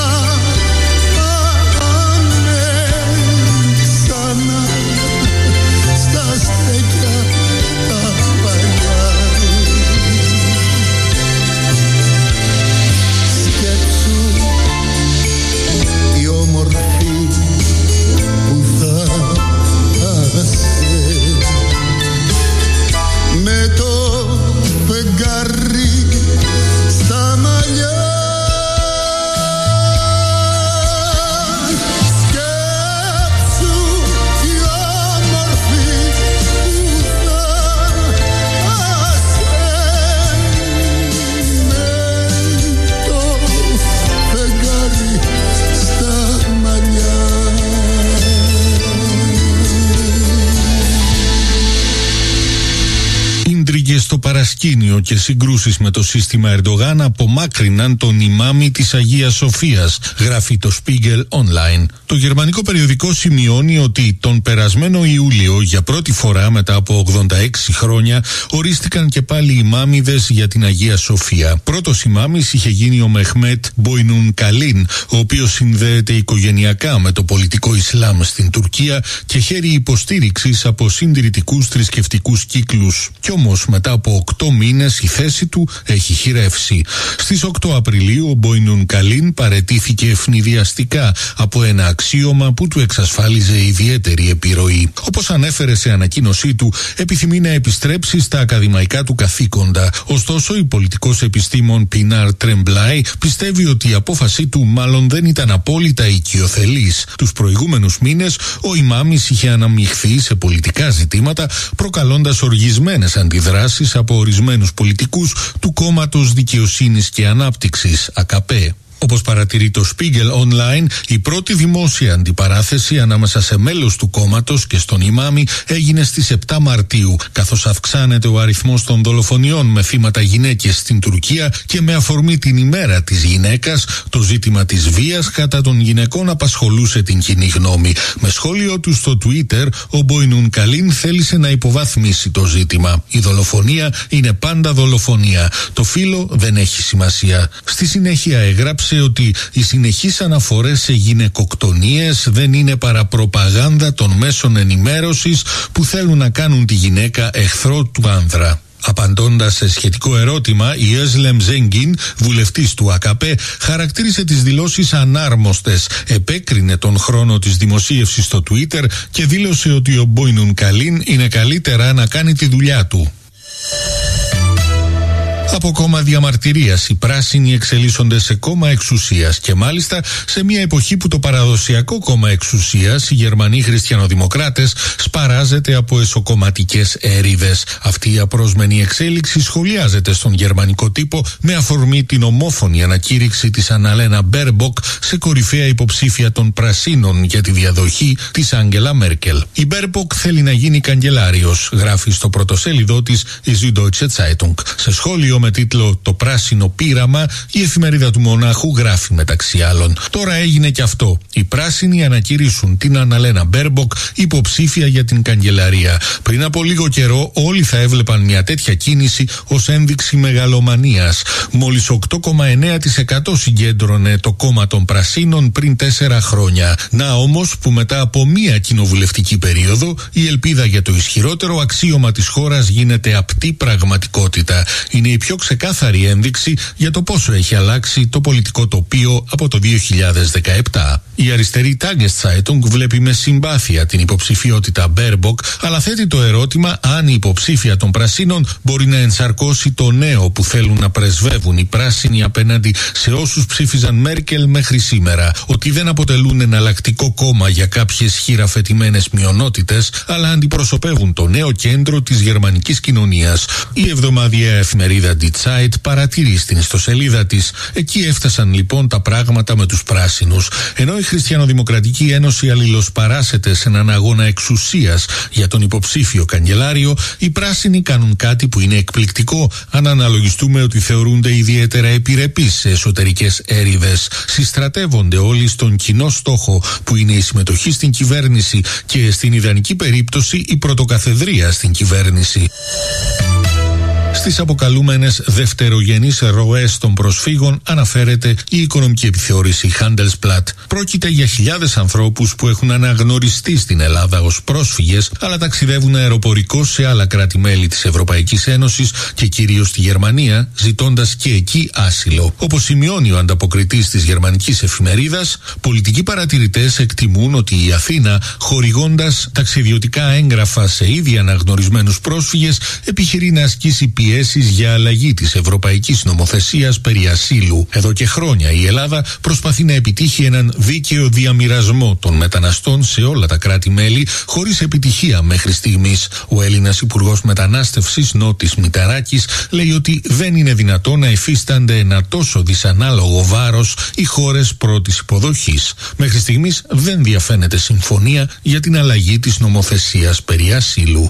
πάμε ξανά στα στέκια τα παλιά σκέψου η όμορφη που θα είσαι με το φεγγάρι στα μαλλιά σκέψου η όμορφη που θα είσαι με το φεγγάρι στα μαλλιά. Ίντριγες στο παρασκήνιο και συγκρούσεις με το σύστημα Ερντογάν απομάκρυναν τον ημάμι της Αγίας Σοφίας, γράφει το Spiegel Online. Το γερμανικό περιοδικό σημειώνει ότι τον περασμένο Ιούλιο, για πρώτη φορά μετά από ογδόντα έξι χρόνια, ορίστηκαν και πάλι ημάμιδες για την Αγία Σοφία. Πρώτος ημάμις είχε γίνει ο Μεχμέτ Μποϊνούν Καλίν, ο οποίος συνδέεται οικογενειακά με το πολιτικό Ισλάμ στην Τουρκία και χαίρει υποστήριξης από συντηρητικούς θρησκευτικούς κύκλους. Κι όμως μετά από οκτώ μήνες η θέση του έχει χειρεύσει. Στις οκτώ Απριλίου ο Μποϊνούν Καλίν παραιτήθηκε ευνηδιαστικά από ένα αξίωμα που του εξασφάλιζε ιδιαίτερη επιρροή. Όπως ανέφερε σε ανακοίνωσή του, επιθυμεί να επιστρέψει στα ακαδημαϊκά του καθήκοντα. Ωστόσο, η πολιτικός επιστήμον Πινάρ Τρεμπλάι πιστεύει ότι η απόφασή του μάλλον δεν ήταν απόλυτα οικειοθελής. Τους προηγούμενους μήνες ο ημάμις είχε αναμειχθεί σε πολιτικά ζητήματα, προκαλώντας οργισμένες αντιδράσεις από ορισμένους πολιτικούς του κόμματος Δικαιοσύνης και Ανάπτυξης, ΑΚΠ. Όπως παρατηρεί το Spiegel Online, η πρώτη δημόσια αντιπαράθεση ανάμεσα σε μέλος του κόμματος και στον ημάμι έγινε στις επτά Μαρτίου, καθώς αυξάνεται ο αριθμός των δολοφονιών με θύματα γυναίκες στην Τουρκία και με αφορμή την ημέρα της γυναίκας, το ζήτημα της βίας κατά των γυναικών απασχολούσε την κοινή γνώμη. Με σχόλιο του στο Twitter, ο Μποϊνούν Καλίν θέλησε να υποβαθμίσει το ζήτημα. Η δολοφονία είναι πάντα δολοφονία. Το φύλο δεν έχει σημασία. Στη συνέχεια έγραψε ότι οι συνεχείς αναφορές σε γυναικοκτονίες δεν είναι παρά προπαγάνδα των μέσων ενημέρωσης που θέλουν να κάνουν τη γυναίκα εχθρό του άνδρα. Απαντώντας σε σχετικό ερώτημα, η Özlem Zengin, βουλευτής του ΑΚΠ, χαρακτήρισε τις δηλώσεις ανάρμοστες, επέκρινε τον χρόνο της δημοσίευσης στο Twitter και δήλωσε ότι ο Μποϊνούν Καλίν είναι καλύτερα να κάνει τη δουλειά του. Από κόμμα διαμαρτυρίας, οι πράσινοι εξελίσσονται σε κόμμα εξουσίας και μάλιστα σε μια εποχή που το παραδοσιακό κόμμα εξουσίας, οι Γερμανοί χριστιανοδημοκράτες, σπαράζεται από εσωκομματικές έρηδες. Αυτή η απρόσμενη εξέλιξη σχολιάζεται στον γερμανικό τύπο με αφορμή την ομόφωνη ανακήρυξη της Αναλένα Μπέρμποκ σε κορυφαία υποψήφια των πρασίνων για τη διαδοχή της Άγγελα Μέρκελ. Η Μπέρμποκ θέλει να γίνει καγκελάριος, γράφει στο πρωτοσέλιδό της η Süddeutsche Zeitung. Σε σχόλιο με τίτλο «Το πράσινο πείραμα», η εφημερίδα του Μονάχου γράφει μεταξύ άλλων: «Τώρα έγινε και αυτό. Οι πράσινοι ανακηρύσσουν την Αναλένα Μπέρμποκ υποψήφια για την καγκελαρία. Πριν από λίγο καιρό όλοι θα έβλεπαν μια τέτοια κίνηση ως ένδειξη μεγαλομανίας. Μόλις οκτώ κόμμα εννέα τοις εκατό συγκέντρωνε το κόμμα των Πρασίνων πριν τέσσερα χρόνια. Να όμως που μετά από μία κοινοβουλευτική περίοδο η ελπίδα για το ισχυρότερο αξίωμα της χώρας γίνεται απτή πραγματικότητα. Είναι η πιο ξεκάθαρη ένδειξη για το πόσο έχει αλλάξει το πολιτικό τοπίο από το δύο χιλιάδες δεκαεπτά. Η αριστερή Tageszeitung βλέπει με συμπάθεια την υποψηφιότητα Μπέρμποκ, αλλά θέτει το ερώτημα αν η υποψήφια των Πρασίνων μπορεί να ενσαρκώσει το νέο που θέλουν να πρεσβεύουν οι πράσινοι απέναντι σε όσους ψήφιζαν Μέρκελ μέχρι σήμερα, ότι δεν αποτελούν εναλλακτικό κόμμα για κάποιες χειραφετημένες μειονότητες, αλλά αντιπροσωπεύουν το νέο κέντρο της γερμανικής κοινωνίας. Η εβδομαδιαία εφημερίδα εφημερίδα Die Zeit παρατηρεί στην ιστοσελίδα της. Εκεί έφτασαν λοιπόν τα πράγματα με τους πράσινους. Ενώ η Χριστιανοδημοκρατική Ένωση αλληλοσπαράσεται σε έναν αγώνα εξουσίας για τον υποψήφιο καγκελάριο, οι πράσινοι κάνουν κάτι που είναι εκπληκτικό αν αναλογιστούμε ότι θεωρούνται ιδιαίτερα επιρρεπείς σε εσωτερικές έρηδες. Συστρατεύονται όλοι στον κοινό στόχο που είναι η συμμετοχή στην κυβέρνηση και στην ιδανική περίπτωση η πρωτοκαθεδρία στην κυβέρνηση. Στις αποκαλούμενες δευτερογενείς ροές των προσφύγων αναφέρεται η οικονομική επιθεώρηση Handelsblatt. Πρόκειται για χιλιάδες ανθρώπους που έχουν αναγνωριστεί στην Ελλάδα ως πρόσφυγες, αλλά ταξιδεύουν αεροπορικώς σε άλλα κράτη-μέλη της Ευρωπαϊκής Ένωσης και κυρίως στη Γερμανία, ζητώντας και εκεί άσυλο. Όπως σημειώνει ο ανταποκριτής της γερμανικής εφημερίδας, πολιτικοί παρατηρητές εκτιμούν ότι η Αθήνα, χορηγώντας ταξιδιωτικά έγγραφα σε ήδη αναγνωρισμένους πρόσφυγες, επιχειρεί να ασκήσει πιέσεις για αλλαγή της ευρωπαϊκής νομοθεσίας περί ασύλου. Εδώ και χρόνια η Ελλάδα προσπαθεί να επιτύχει έναν δίκαιο διαμοιρασμό των μεταναστών σε όλα τα κράτη-μέλη, χωρίς επιτυχία μέχρι στιγμής. Ο Έλληνας Υπουργός Μετανάστευσης Νότης Μηταράκης λέει ότι δεν είναι δυνατό να υφίστανται ένα τόσο δυσανάλογο βάρος οι χώρες πρώτης υποδοχής. Μέχρι στιγμής δεν διαφαίνεται συμφωνία για την αλλαγή της νομοθεσίας περί ασύλου.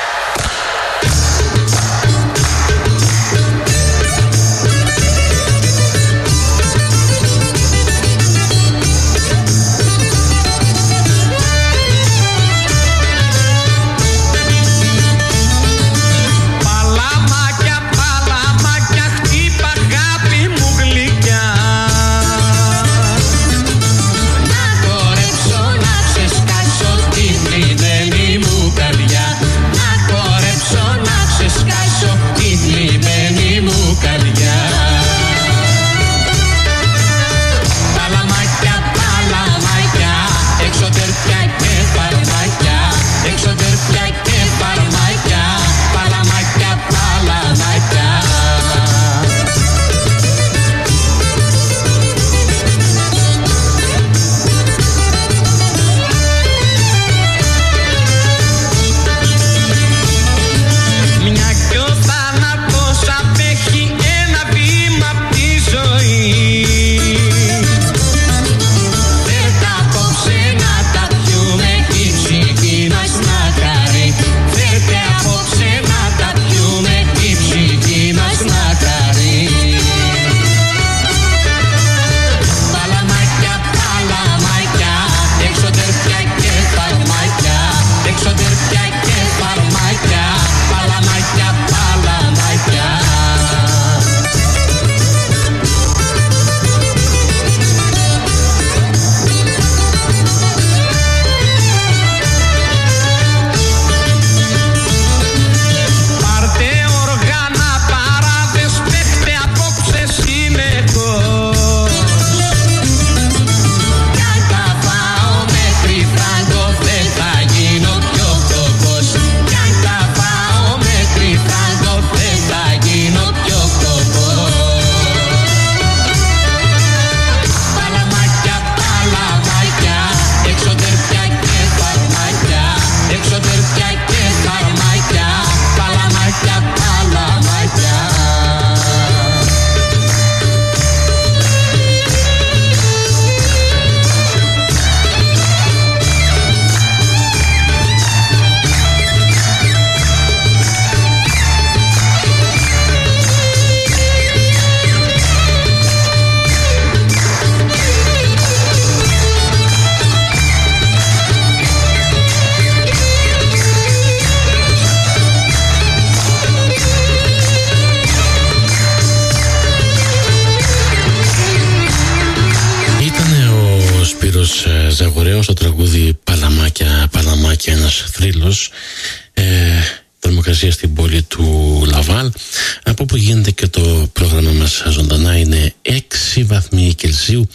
Ζαγορέος, το τραγούδι Παλαμάκια, Παλαμάκια, ένας θρύλος, ε, θερμοκρασία στην πόλη του Λαβάλ, από όπου γίνεται και το πρόγραμμα μας ζωντανά. Είναι έξι βαθμοί Κελσίου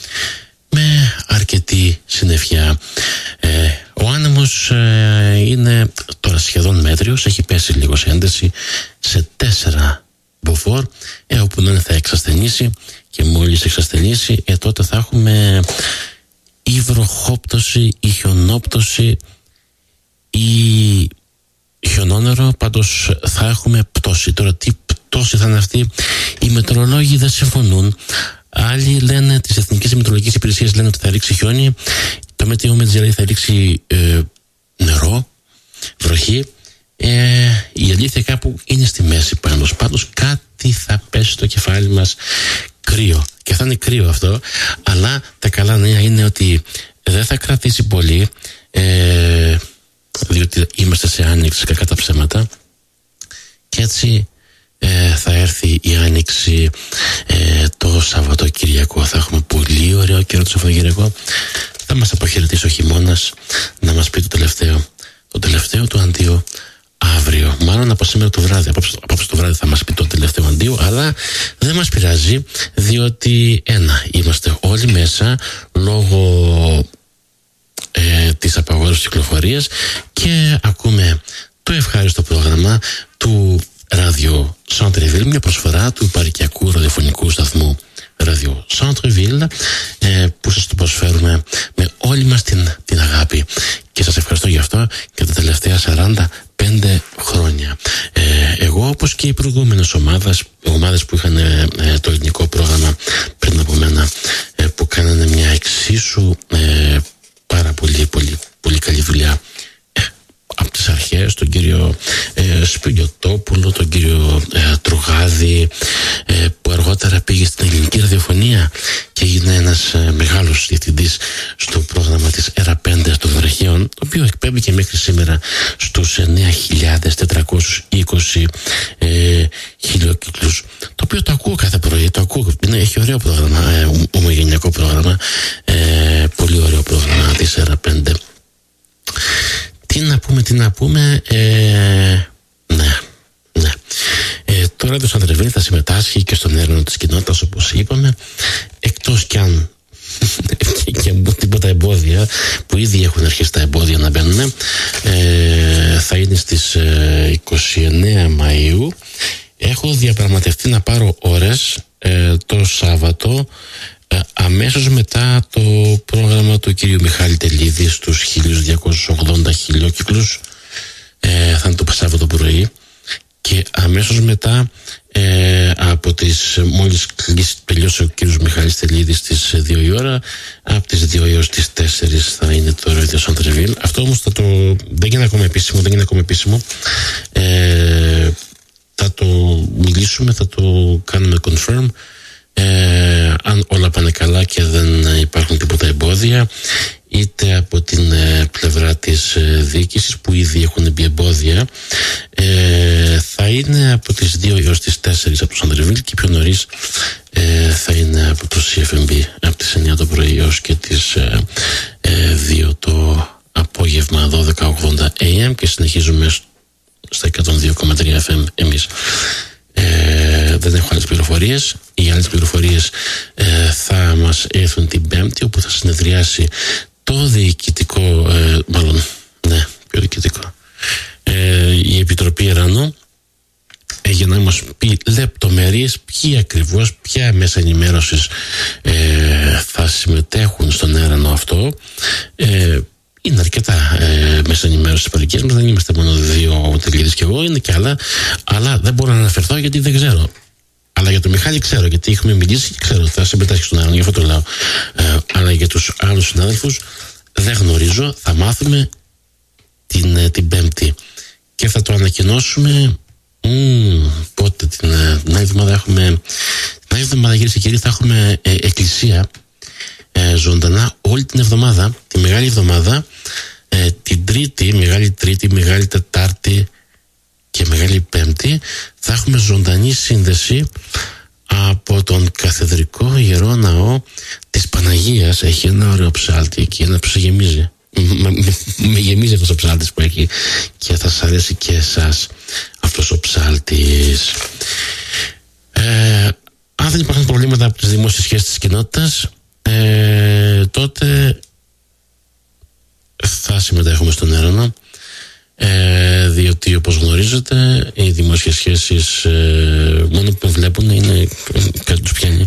με αρκετή συννεφιά. Ε, ο άνεμος ε, είναι τώρα σχεδόν μέτριος, έχει πέσει λίγο σε ένταση σε τέσσερα μποφόρ, ε, όπου δεν θα εξασθενήσει, και μόλις εξασθενήσει ε, τότε θα έχουμε ή βροχόπτωση ή χιονόπτωση ή χιονόνερο, πάντως θα έχουμε πτώση. Τώρα τι τόσοι θα είναι αυτοί. Οι μετεωρολόγοι δεν συμφωνούν. Άλλοι λένε, τις εθνικές μετεωρολογικές υπηρεσίες λένε ότι θα ρίξει χιόνι. Το Meteorology λέει θα ρίξει ε, νερό, βροχή. Ε, η αλήθεια κάπου είναι στη μέση πάντως. Πάντως κάτι θα πέσει στο κεφάλι μας, κρύο. Και θα είναι κρύο αυτό. Αλλά τα καλά νέα είναι ότι δεν θα κρατήσει πολύ. Ε, διότι είμαστε σε άνοιξη, κακά τα ψέματα. Και έτσι ε, θα έρθει η άνοιξη ε, το Σαββατοκυριακό. Θα έχουμε πολύ ωραίο καιρό το Σαββατοκυριακό. Θα μας αποχαιρετήσει ο χειμώνας, να μας πει το τελευταίο το τελευταίο του αντίο αύριο, μάλλον από σήμερα το βράδυ. Απόψε, απόψε το βράδυ θα μας πει το τελευταίο αντίο, αλλά δεν μας πειράζει, διότι ένα, είμαστε όλοι μέσα λόγω ε, της απαγόρευσης κυκλοφορίας και ακούμε το ευχάριστο πρόγραμμα του Radio Centre-Ville, μια προσφορά του επαρχιακού ραδιοφωνικού σταθμού Radio Centre-Ville, ε, που σας το προσφέρουμε με όλη μας την, την αγάπη, και σας ευχαριστώ γι' αυτό και τα τελευταία σαράντα πέντε χρόνια. Ε, εγώ, όπως και οι προηγούμενες ομάδες, ομάδες που είχαν ε, το ελληνικό πρόγραμμα πριν από μένα, ε, που κάνανε μια εξίσου ε, πάρα πολύ, πολύ, πολύ καλή δουλειά από τις αρχές, τον κύριο ε, Σπηλιωτόπουλο, τον κύριο ε, Τρουγάδη, ε, που αργότερα πήγε στην ελληνική ραδιοφωνία και έγινε ένας ε, μεγάλος διευθυντής στο πρόγραμμα της ΕΡΑ πέντε των Βραχίων, το οποίο εκπέμπει και μέχρι σήμερα στους εννέα χιλιάδες τετρακόσιους είκοσι ε, χιλιοκύκλους, το οποίο το ακούω κάθε πρωί, το ακούω, είναι, έχει ωραίο πρόγραμμα, ε, ομογενειακό πρόγραμμα, ε, πολύ ωραίο πρόγραμμα της ΕΡΑ πέντε. Τι να πούμε, τι να πούμε, ε, ναι, ναι. Ε, τώρα το Centre-Ville θα συμμετάσχει και στον έρευνα της κοινότητας, όπως είπαμε, εκτός κι αν και, και τίποτα εμπόδια, που ήδη έχουν αρχίσει τα εμπόδια να μπαίνουν, ε, θα είναι στις ε, είκοσι εννέα Μαΐου. Έχω διαπραγματευτεί να πάρω ώρες ε, το Σάββατο, αμέσως μετά το πρόγραμμα του κύριου Μιχάλη Τελίδη στους χίλια διακόσιους ογδόντα χιλιόκυκλους, ε, θα είναι το Σάββατο πρωί, και αμέσως μετά ε, από τις, μόλις τελειώσει ο κύριος Μιχάλης Τελίδης στις δύο η ώρα, από τις δύο έως τις τέσσερις θα είναι το Radio Centre-Ville. Αυτό όμως θα το, δεν είναι ακόμα επίσημο, δεν είναι ακόμα επίσημο. Ε, θα το μιλήσουμε, θα το κάνουμε confirm. Ε, αν όλα πάνε καλά και δεν υπάρχουν τίποτα εμπόδια, είτε από την ε, πλευρά της ε, διοίκησης, που ήδη έχουν μπει εμπόδια, ε, θα είναι από τις δύο έως τις τέσσερις από το Centre-Ville, και πιο νωρίς ε, θα είναι από το σι εφ εμ μπι από τις εννιά το πρωί έως και τις ε, ε, δύο το απόγευμα, δώδεκα ογδόντα έι εμ, και συνεχίζουμε στα εκατόν δύο κόμμα τρία εφ εμ εμείς. Ε, δεν έχω άλλες πληροφορίες. Οι άλλες πληροφορίες ε, θα μας έρθουν την Πέμπτη, όπου θα συνεδριάσει το διοικητικό, ε, μάλλον, ναι, πιο διοικητικό, ε, η Επιτροπή Ερανού, ε, για να μας πει λεπτομέρειες ποιοι ακριβώς, ποια μέσα ενημέρωσης ε, θα συμμετέχουν στον έρανο αυτό. Ε, Είναι αρκετά ε, μέσα ενημέρωση τη παροικία μας. Δεν είμαστε μόνο δύο, ο Τελίδης και εγώ, είναι και άλλα. Αλλά δεν μπορώ να αναφερθώ γιατί δεν ξέρω. Αλλά για τον Μιχάλη ξέρω, γιατί έχουμε μιλήσει και ξέρω ότι θα συμμετάσχει στον άλλον, γι' αυτό το λέω. Ε, αλλά για τους άλλους συνάδελφους δεν γνωρίζω. Θα μάθουμε την, την Πέμπτη και θα το ανακοινώσουμε. Μ, πότε την, την άλλη εβδομάδα έχουμε. Την άλλη εβδομάδα, κυρίες και κύριοι, θα έχουμε ε, εκκλησία. Ε, ζωντανά όλη την εβδομάδα, τη Μεγάλη Εβδομάδα, ε, την Τρίτη, Μεγάλη Τρίτη, Μεγάλη Τετάρτη και Μεγάλη Πέμπτη θα έχουμε ζωντανή σύνδεση από τον Καθεδρικό Ιερό Ναό της Παναγίας. Έχει ένα ωραίο ψάλτη εκεί, ένα που σε γεμίζει. Με, με, με γεμίζει αυτός ο ψάλτης που έχει, και θα σας αρέσει και εσάς αυτός ο ψάλτης. Ε, αν δεν υπάρχουν προβλήματα από τις δημόσιες σχέσεις της κοινότητας, Ε, τότε θα συμμετέχουμε στον έρανο, ε, διότι όπως γνωρίζετε οι δημόσιες σχέσεις ε, μόνο που βλέπουν είναι κάτι τους πιάνει.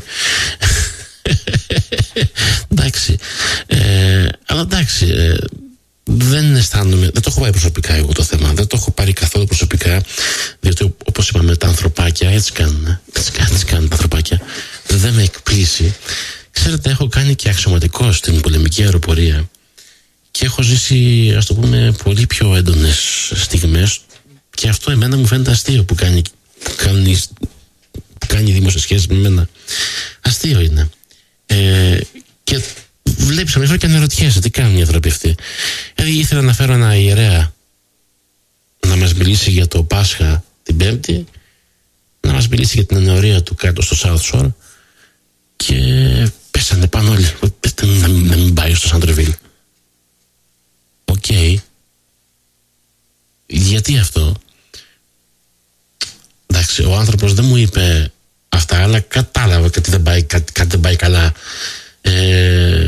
Εντάξει, ε, αλλά εντάξει, ε, δεν αισθάνομαι, δεν το έχω πάρει προσωπικά εγώ το θέμα, δεν το έχω πάρει καθόλου προσωπικά, διότι όπως είπαμε, τα ανθρωπάκια έτσι κάνουν, έτσι, έτσι κάνουν τα ανθρωπάκια. Δεν με εκπλήσει. Ξέρετε, έχω κάνει και αξιωματικό στην πολεμική αεροπορία και έχω ζήσει, ας το πούμε, πολύ πιο έντονες στιγμές, και αυτό εμένα μου φαίνεται αστείο που κάνει, που κάνει, που κάνει δημόσιες σχέσεις με εμένα. Αστείο είναι. Ε, και βλέπεις αμέσως και αναρωτιέσαι τι κάνουν οι άνθρωποι αυτοί. Δηλαδή ήθελα να φέρω ένα ιερέα να μας μιλήσει για το Πάσχα την Πέμπτη, να μας μιλήσει για την ανεωρία του κάτω στο South Shore, και πέσανε πάνω όλοι. Πέστε να, να μην πάει στο Σαντρεβίλ. Οκ. Okay. Γιατί αυτό? Εντάξει, ο άνθρωπος δεν μου είπε αυτά, αλλά κατάλαβα κάτι δεν πάει, κάτι, κάτι δεν πάει καλά. Ε,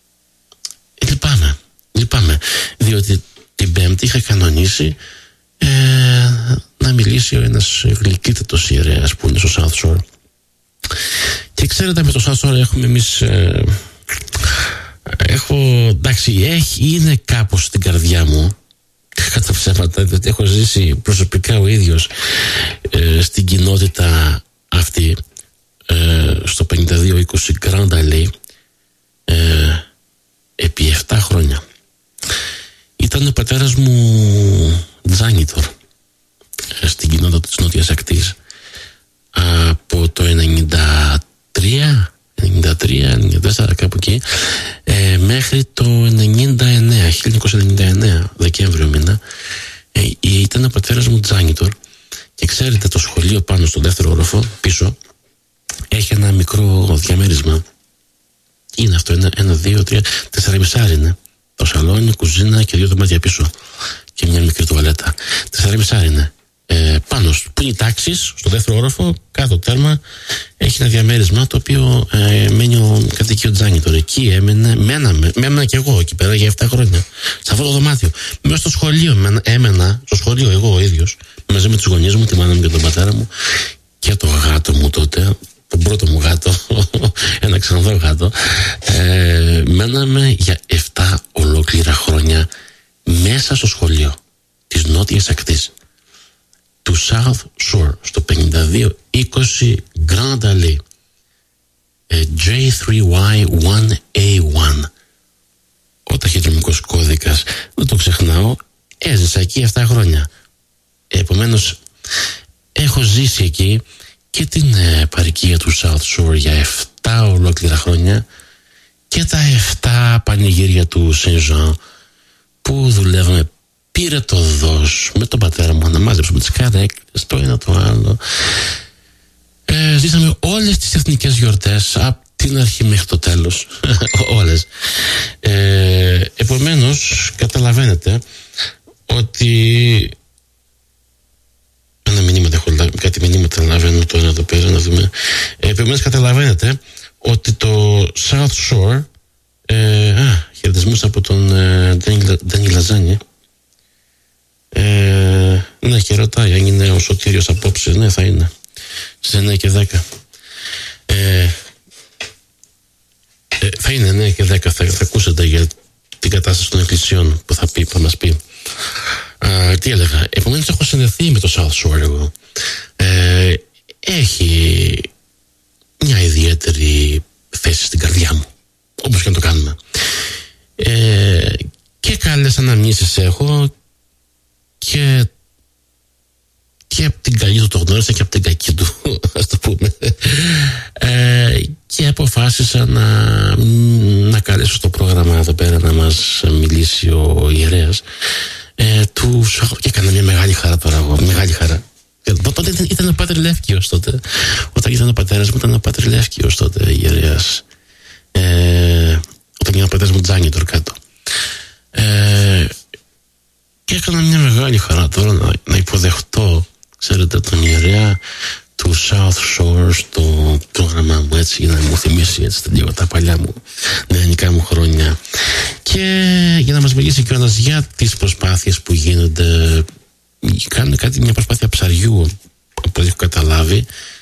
λυπάμαι, λυπάμαι, διότι την Πέμπτη είχα κανονίσει ε, να μιλήσει ο ένας γλυκύτατος ιερέας που είναι στο South Shore. Και ξέρετε, με το South Shore έχουμε εμείς ε, έχω, εντάξει, έχει, είναι κάπως στην καρδιά μου, κατά ψέματα, διότι έχω ζήσει προσωπικά ο ίδιος ε, στην κοινότητα αυτή, ε, στο πενήντα δύο είκοσι Grand Alley, ε, επί επτά χρόνια. Ήταν ο πατέρας μου τζάνιτορ ε, στην κοινότητα της Νότιας Ακτής από το ενενήντα τρία ενενήντα τρία ενενήντα τέσσερα, κάπου εκεί, ε, μέχρι το ενενήντα εννέα, χίλια εννιακόσια ενενήντα εννέα Δεκέμβριο μήνα. ε, ήταν ο πατέρας μου τζάνιτορ, και ξέρετε, το σχολείο πάνω στο δεύτερο όροφο πίσω έχει ένα μικρό διαμέρισμα. Είναι αυτό, ένα, ένα δύο, τρία, τέσσερα μισάρι είναι. Το σαλόνι, κουζίνα και δύο δωμάτια πίσω και μια μικρή τουαλέτα. Τέσσερα μισάρι είναι. Ε, πάνω που είναι οι τάξεις, στο δεύτερο όροφο, κάτω τέρμα, έχει ένα διαμέρισμα το οποίο ε, μένει ο κατοικείο τζάνιτορ. Εκεί έμενε, μέναμε, έμενα και εγώ εκεί πέρα για επτά χρόνια. Σε αυτό το δωμάτιο. Μέσα στο σχολείο έμενα, στο σχολείο εγώ ο ίδιος, μαζί με τους γονείς μου, τη μάνα μου και τον πατέρα μου και το γάτο μου τότε, τον πρώτο μου γάτο, ένα ξανθό γάτο. Ε, μέναμε για επτά ολόκληρα χρόνια μέσα στο σχολείο της Νότιας Ακτής του South Shore, στο πενήντα δύο είκοσι Grand Alley, τζέι θρι γουάι ένα έι ένα, ο ταχυδρομικός κώδικας, δεν το ξεχνάω. Έζησα εκεί επτά χρόνια, επομένως έχω ζήσει εκεί και την ε, παροικία του South Shore για επτά ολόκληρα χρόνια και τα επτά πανηγύρια του Saint Jean που δουλεύαμε πήρε το δός με τον πατέρα μου να μάζεψουμε τις καρέκλες, το ένα το άλλο. Ε, ζήσαμε όλες τις εθνικές γιορτές από την αρχή μέχρι το τέλος. Όλες. Ε, επομένως καταλαβαίνετε ότι ένα μηνύμα δεν έχω, κάτι μηνύματα λαβαίνω τώρα εδώ πέρα να δούμε. Ε, επομένως καταλαβαίνετε ότι το South Shore, ε, α, χαιρετισμούς από τον Ντένι Λαζάνη. Ε, ναι, και ρωτάει αν είναι ο Σωτήριος απόψε. Ναι, θα είναι στις εννιά και δέκα. Ε, ε, θα είναι εννιά και δέκα. Θα, θα ακούσετε για την κατάσταση των εκκλησιών που θα, πει, που θα μας πει. Α, τι έλεγα, επομένως έχω συνδεθεί με το South Shore εγώ. Ε, έχει μια ιδιαίτερη θέση στην καρδιά μου, όπως και να το κάνουμε. Ε, και καλές αναμνήσεις έχω και, και από την καλή του το γνώρισα και από την κακή του, ας το πούμε. Ε, και αποφάσισα να, να καλέσω στο πρόγραμμα εδώ πέρα να μας μιλήσει ο ιερέας ε, του, και έκανα μια μεγάλη χαρά τώρα εγώ, μεγάλη χαρά. Τότε ήταν, ήταν ο Πάτερ Λεύκιος τότε. Όταν ήταν ο πατέρας μου ήταν ο Πάτερ Λεύκιος τότε ιερέας. Ε, όταν ήταν ο πατέρας μου τζάνιτορ κάτω. Ε, και έκανα μια μεγάλη χαρά τώρα να, να υποδεχτώ, ξέρετε, τον ιερέα του South Shore στο πρόγραμμα μου, έτσι, για να μου θυμίσει έτσι λίγο τα παλιά μου νεανικά μου χρόνια και για να μας μιλήσει κιόλας για τις προσπάθειες που γίνονται. Κάνουν κάτι, μια προσπάθεια ψαριού από ό,τι έχω καταλάβει,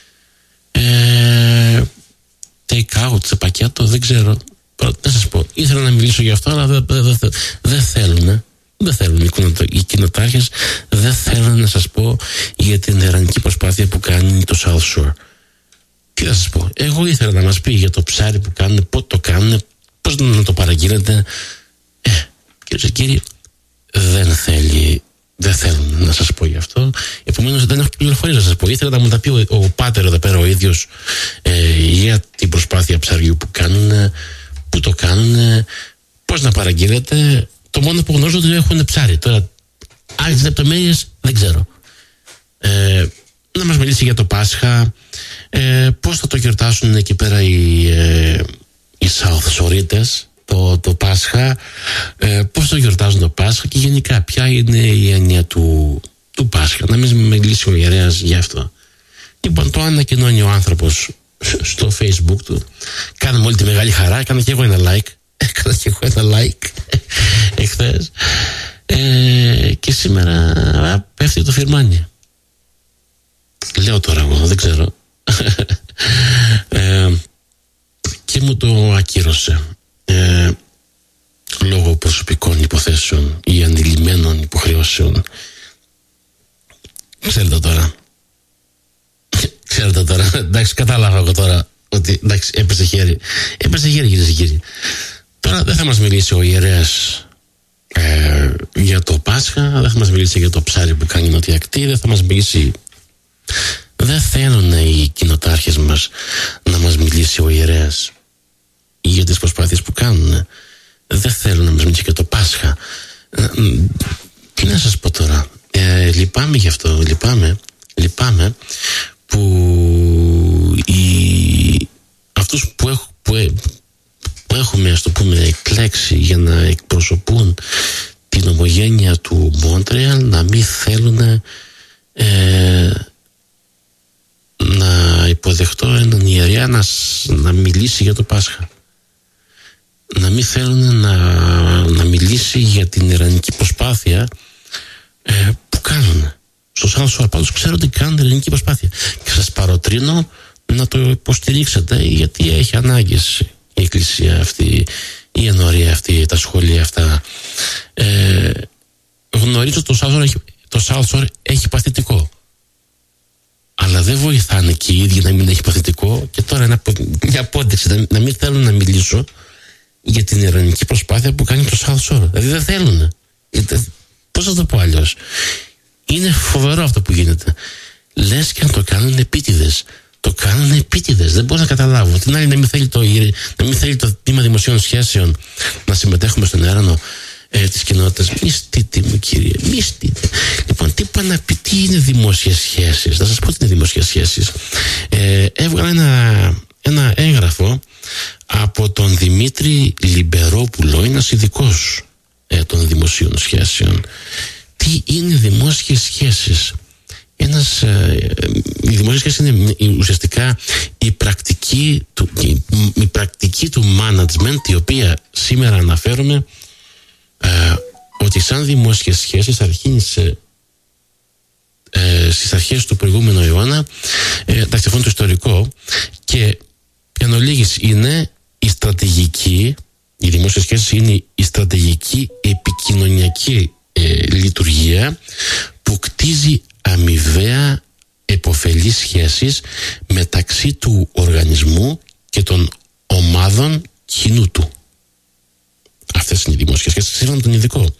ε, take out σε πακέτο, δεν ξέρω, δεν σας πω, ήθελα να μιλήσω γι' αυτό αλλά δεν δε, δε, δε θέλουν, Δεν θέλουν οι κοινοτάρχες, δεν θέλουν να σας πω για την ερανική προσπάθεια που κάνει το South Shore. Τι θα σας πω, εγώ ήθελα να μας πει για το ψάρι που κάνουν, πότε το κάνουν, πώς να το παραγγείλετε. Ε, κύριε και κύριοι, δεν θέλει, δεν θέλουν να σας πω γι' αυτό. Επομένως δεν έχω πληροφορίες να σας πω. Ήθελα να μου τα πει ο, ο Πάτερ εδώ πέρα ο ίδιος ε, για την προσπάθεια ψαριού που κάνουν, που το κάνουν, πώς να παραγγείλετε. Το μόνο που γνωρίζω ότι έχουν ψάρι. Τώρα, άλλες λεπτομέρειες δεν ξέρω. Ε, να μας μιλήσει για το Πάσχα, ε, πώς θα το γιορτάσουν εκεί πέρα οι, ε, οι South Shoreίτες το, το Πάσχα, ε, πώς το γιορτάζουν το Πάσχα και γενικά ποια είναι η έννοια του, του Πάσχα. Να μην μιλήσει ο ιερέας γι' αυτό. Λοιπόν, το ανακοινώνει ο άνθρωπος στο Facebook του. Κάναμε όλη τη μεγάλη χαρά, έκανα και εγώ ένα like. Έκανα και εγώ ένα like εχθές. Ε, και σήμερα α, πέφτει το φιρμάνι. Λέω τώρα εγώ, δεν ξέρω. ε, και μου το ακύρωσε. Ε, λόγω προσωπικών υποθέσεων ή ανηλυμένων υποχρεώσεων. Ξέρετε τώρα. Ξέρετε τώρα. Εντάξει, κατάλαβα εγώ τώρα ότι εντάξει, έπεσε χέρι. Έπεσε χέρι, κυρίες και κύριοι. Τώρα δεν θα μας μιλήσει ο ιερέας ε, για το Πάσχα, δεν θα μας μιλήσει για το ψάρι που κάνει η Νότια Ακτή, δεν θα μας μιλήσει. Δεν θέλουν οι κοινοτάρχες μας να μας μιλήσει ο ιερέας για τις προσπάθειες που κάνουν. Δεν θέλουν να μας μιλήσει για το Πάσχα. Ε, τι να σας πω τώρα. Ε, λυπάμαι γι' αυτό. Λυπάμαι. Λυπάμαι που οι, αυτούς που, έχ, που, που έχουμε, ας το πούμε, εκλέξει για να εκπροσωπούν την ομογένεια του Μόντρεαλ να μην θέλουν ε, να υποδεχτώ έναν ιερέα να, να μιλήσει για το Πάσχα. Να μην θέλουν να, να μιλήσει για την ιρανική προσπάθεια ε, που κάνουν στο South Shore. Πάντως ξέρω ότι κάνουν την ιρανική προσπάθεια και σας παροτρύνω να το υποστηρίξετε, γιατί έχει ανάγκες η εκκλησία αυτή, η ενορία αυτή, τα σχολεία αυτά. ε, γνωρίζω το South Shore έχει, το South Shore έχει παθητικό, αλλά δεν βοηθάνε και οι ίδιοι να μην έχει παθητικό. Και τώρα ένα, μια απόδειξη να, να μην θέλουν να μιλήσω για την ιρανική προσπάθεια που κάνει το South Shore. Δηλαδή δεν θέλουν. Πώς θα το πω αλλιώς. Είναι φοβερό αυτό που γίνεται. Λες και να το κάνουν επίτηδες. Το κάνουν επίτηδες. Δεν μπορώ να καταλάβω. Την άλλη να μην θέλει το, να μην θέλει το τμήμα δημοσίων σχέσεων να συμμετέχουμε στον έρανο ε, της κοινότητας. Μη στείτε μου, κύριε. Μη στείτε. Λοιπόν, τι πάνε να πει, τι είναι δημόσιες σχέσεις. Θα σας πω τι είναι δημόσιες σχέσεις. Ε, έβγαλα ένα, ένα έγγραφο από τον Δημήτρη Λιμπερόπουλο, ένας ειδικός ε, των δημοσίων σχέσεων. Τι είναι δημόσιες σχέσεις? Ένας, ε, οι δημόσιες σχέσεις είναι ουσιαστικά η πρακτική του, η, η πρακτική του management, η οποία σήμερα αναφέρομαι ε, ότι σαν δημόσιες σχέσεις αρχίνησε ε, στις αρχές του προηγούμενου αιώνα, ε, εντάξει, αυτό είναι το ιστορικό, και εν ολίγης είναι η στρατηγική, οι δημόσιες σχέσεις είναι η στρατηγική επικοινωνιακή ε, λειτουργία που κτίζει αμοιβαία επωφελείς σχέσεις μεταξύ του οργανισμού και των ομάδων κοινού του. Αυτές είναι οι δημόσιες σχέσεις, σύμφωνα με τον ειδικό.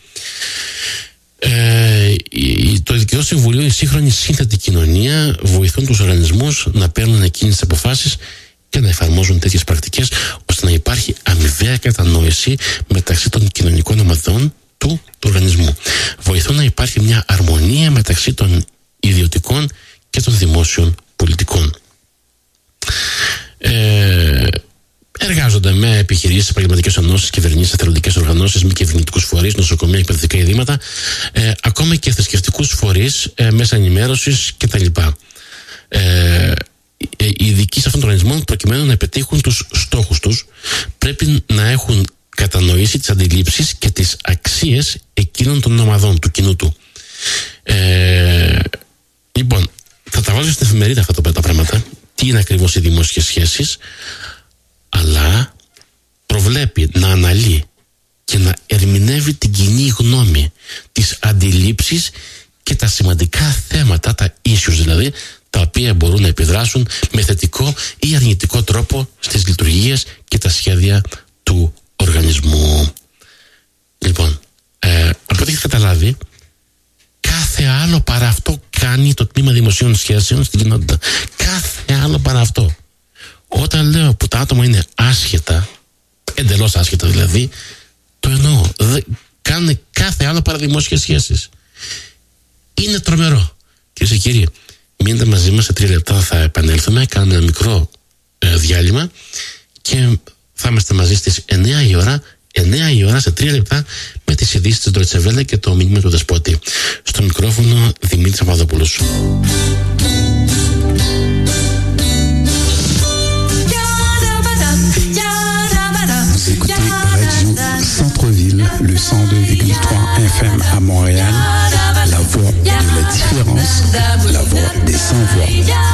Ε, το Ειδικό Συμβουλίο, η σύγχρονη σύνθετη κοινωνία, βοηθούν τους οργανισμούς να παίρνουν εκείνες τις αποφάσεις και να εφαρμόζουν τέτοιες πρακτικές ώστε να υπάρχει αμοιβαία κατανόηση μεταξύ των κοινωνικών ομάδων του, του οργανισμού. Βοηθούν να υπάρχει μια αρμονία μεταξύ των ιδιωτικών και των δημόσιων πολιτικών. Ε, εργάζονται με επιχειρήσεις, επαγγελματικές ενώσεις, κυβερνήσεις, εθελοντικές οργανώσεις, μη κυβερνητικούς φορείς, νοσοκομεία, εκπαιδευτικά ιδρύματα, ε, ακόμα και θρησκευτικούς φορείς, ε, μέσα ενημέρωσης κτλ. Ε, οι ειδικοί σε αυτών των οργανισμών, προκειμένου να επιτύχουν τους στόχους τους, πρέπει να έχουν κατανοήσει τις αντιλήψεις και τις αξίες εκείνων των ομαδών του κοινού του. Ε, λοιπόν, θα τα βάζω στην εφημερίδα αυτά τα πράγματα, τι είναι ακριβώς οι δημόσιες σχέσεις, αλλά προβλέπει να αναλύει και να ερμηνεύει την κοινή γνώμη προκλήσεις και τα σημαντικά θέματα, τα issues δηλαδή, τα οποία μπορούν να επιδράσουν με θετικό ή αρνητικό τρόπο στις λειτουργίες και τα σχέδια του οργανισμού. Λοιπόν, ε, από ό,τι έχετε καταλάβει, κάθε άλλο παρά αυτό κάνει το τμήμα δημοσίων σχέσεων στην κοινότητα. Κάθε άλλο παρά αυτό. Όταν λέω που τα άτομα είναι άσχετα, εντελώς άσχετα δηλαδή, το εννοώ. Δε, κάνουν κάθε άλλο παρά δημόσιες σχέσεις. Είναι τρομερό. Κυρίες και κύριοι, μείνετε μαζί μας, σε τρία λεπτά θα επανέλθουμε, κάνουμε ένα μικρό ε, διάλειμμα και θα είμαστε μαζί στις εννιά η ώρα, εννιά η ώρα σε τρία λεπτά με τις ειδήσεις της Deutsche Welle και το μήνυμα του Δεσπότη. Στο μικρόφωνο Δημήτρης Παπαδόπουλος. Vous écoutez Radio Centre-Ville, le cent deux virgule trois F M à Montréal, la voix de la différence, la voix des sans-voix.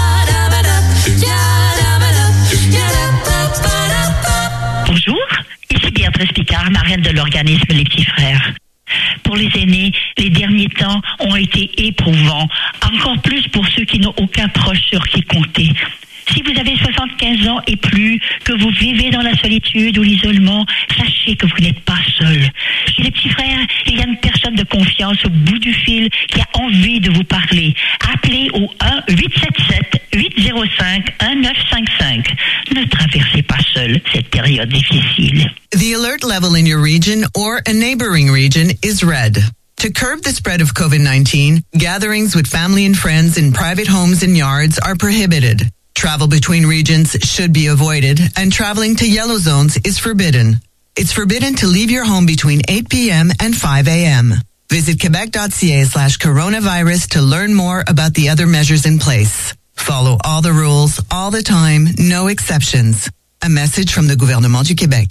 Bonjour, ici Béatrice Picard, marraine de l'organisme Les Petits Frères. Pour les aînés, les derniers temps ont été éprouvants, encore plus pour ceux qui n'ont aucun proche sur qui compter. Si vous avez soixante-quinze ans et plus, que vous vivez dans la solitude ou l'isolement, sachez que vous n'êtes pas seul. Chez les petits frères, il y a une personne de confiance au bout du fil qui a envie de vous parler. Appelez au un huit sept sept huit zéro cinq un neuf cinq cinq. Ne traversez pas seul cette période difficile. The alert level in your region or a neighboring region is red. To curb the spread of COVID nineteen, gatherings with family and friends in private homes and yards are prohibited. Travel between regions should be avoided, and traveling to yellow zones is forbidden. It's forbidden to leave your home between eight p.m. and five a.m. Visit quebec.ca slash coronavirus to learn more about the other measures in place. Follow all the rules, all the time, no exceptions. A message from the gouvernement du Québec.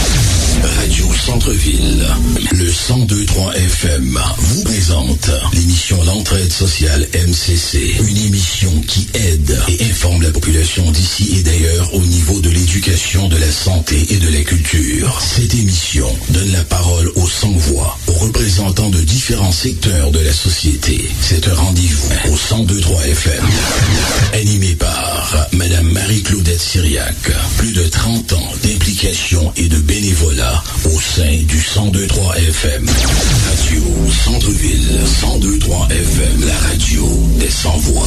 Radio Centre-Ville, le cent deux virgule trois F M, vous présente l'émission L'Entraide Sociale M C C. Une émission qui aide et informe la population d'ici et d'ailleurs au niveau de l'éducation, de la santé et de la culture. Cette émission donne la parole aux sans-voix, aux représentants de différents secteurs de la société. C'est un rendez-vous au cent deux virgule trois F M. Animé par Madame Marie-Claudette Syriac. Plus de trente ans d'implication et de bénévolat au sein du cent deux virgule trois F M. Radio Centre-Ville, cent deux virgule trois F M, la radio des sans-voix.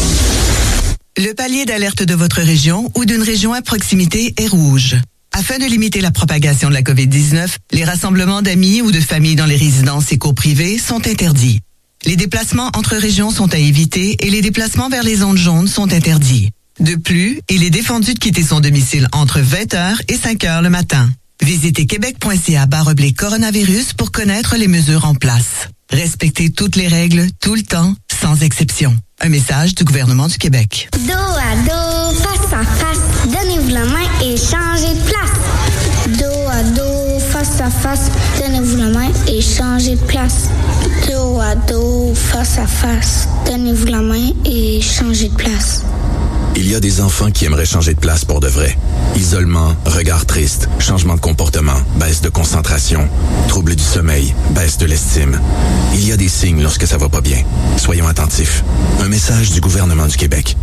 Le palier d'alerte de votre région ou d'une région à proximité est rouge. Afin de limiter la propagation de la covid dix-neuf, les rassemblements d'amis ou de familles dans les résidences et cours privées sont interdits. Les déplacements entre régions sont à éviter et les déplacements vers les zones jaunes sont interdits. De plus, il est défendu de quitter son domicile entre vingt heures et cinq heures le matin. Visitez québec.ca barre oblique coronavirus pour connaître les mesures en place. Respectez toutes les règles, tout le temps, sans exception. Un message du gouvernement du Québec. Dos à dos, face à face, donnez-vous la main et changez de place. Dos à dos, face à face, donnez-vous la main et changez de place. Dos à dos, face à face, donnez-vous la main et changez de place. Il y a des enfants qui aimeraient changer de place pour de vrai. Isolement, regard triste, changement de comportement, baisse de concentration, trouble du sommeil, baisse de l'estime. Il y a des signes lorsque ça va pas bien. Soyons attentifs. Un message du gouvernement du Québec.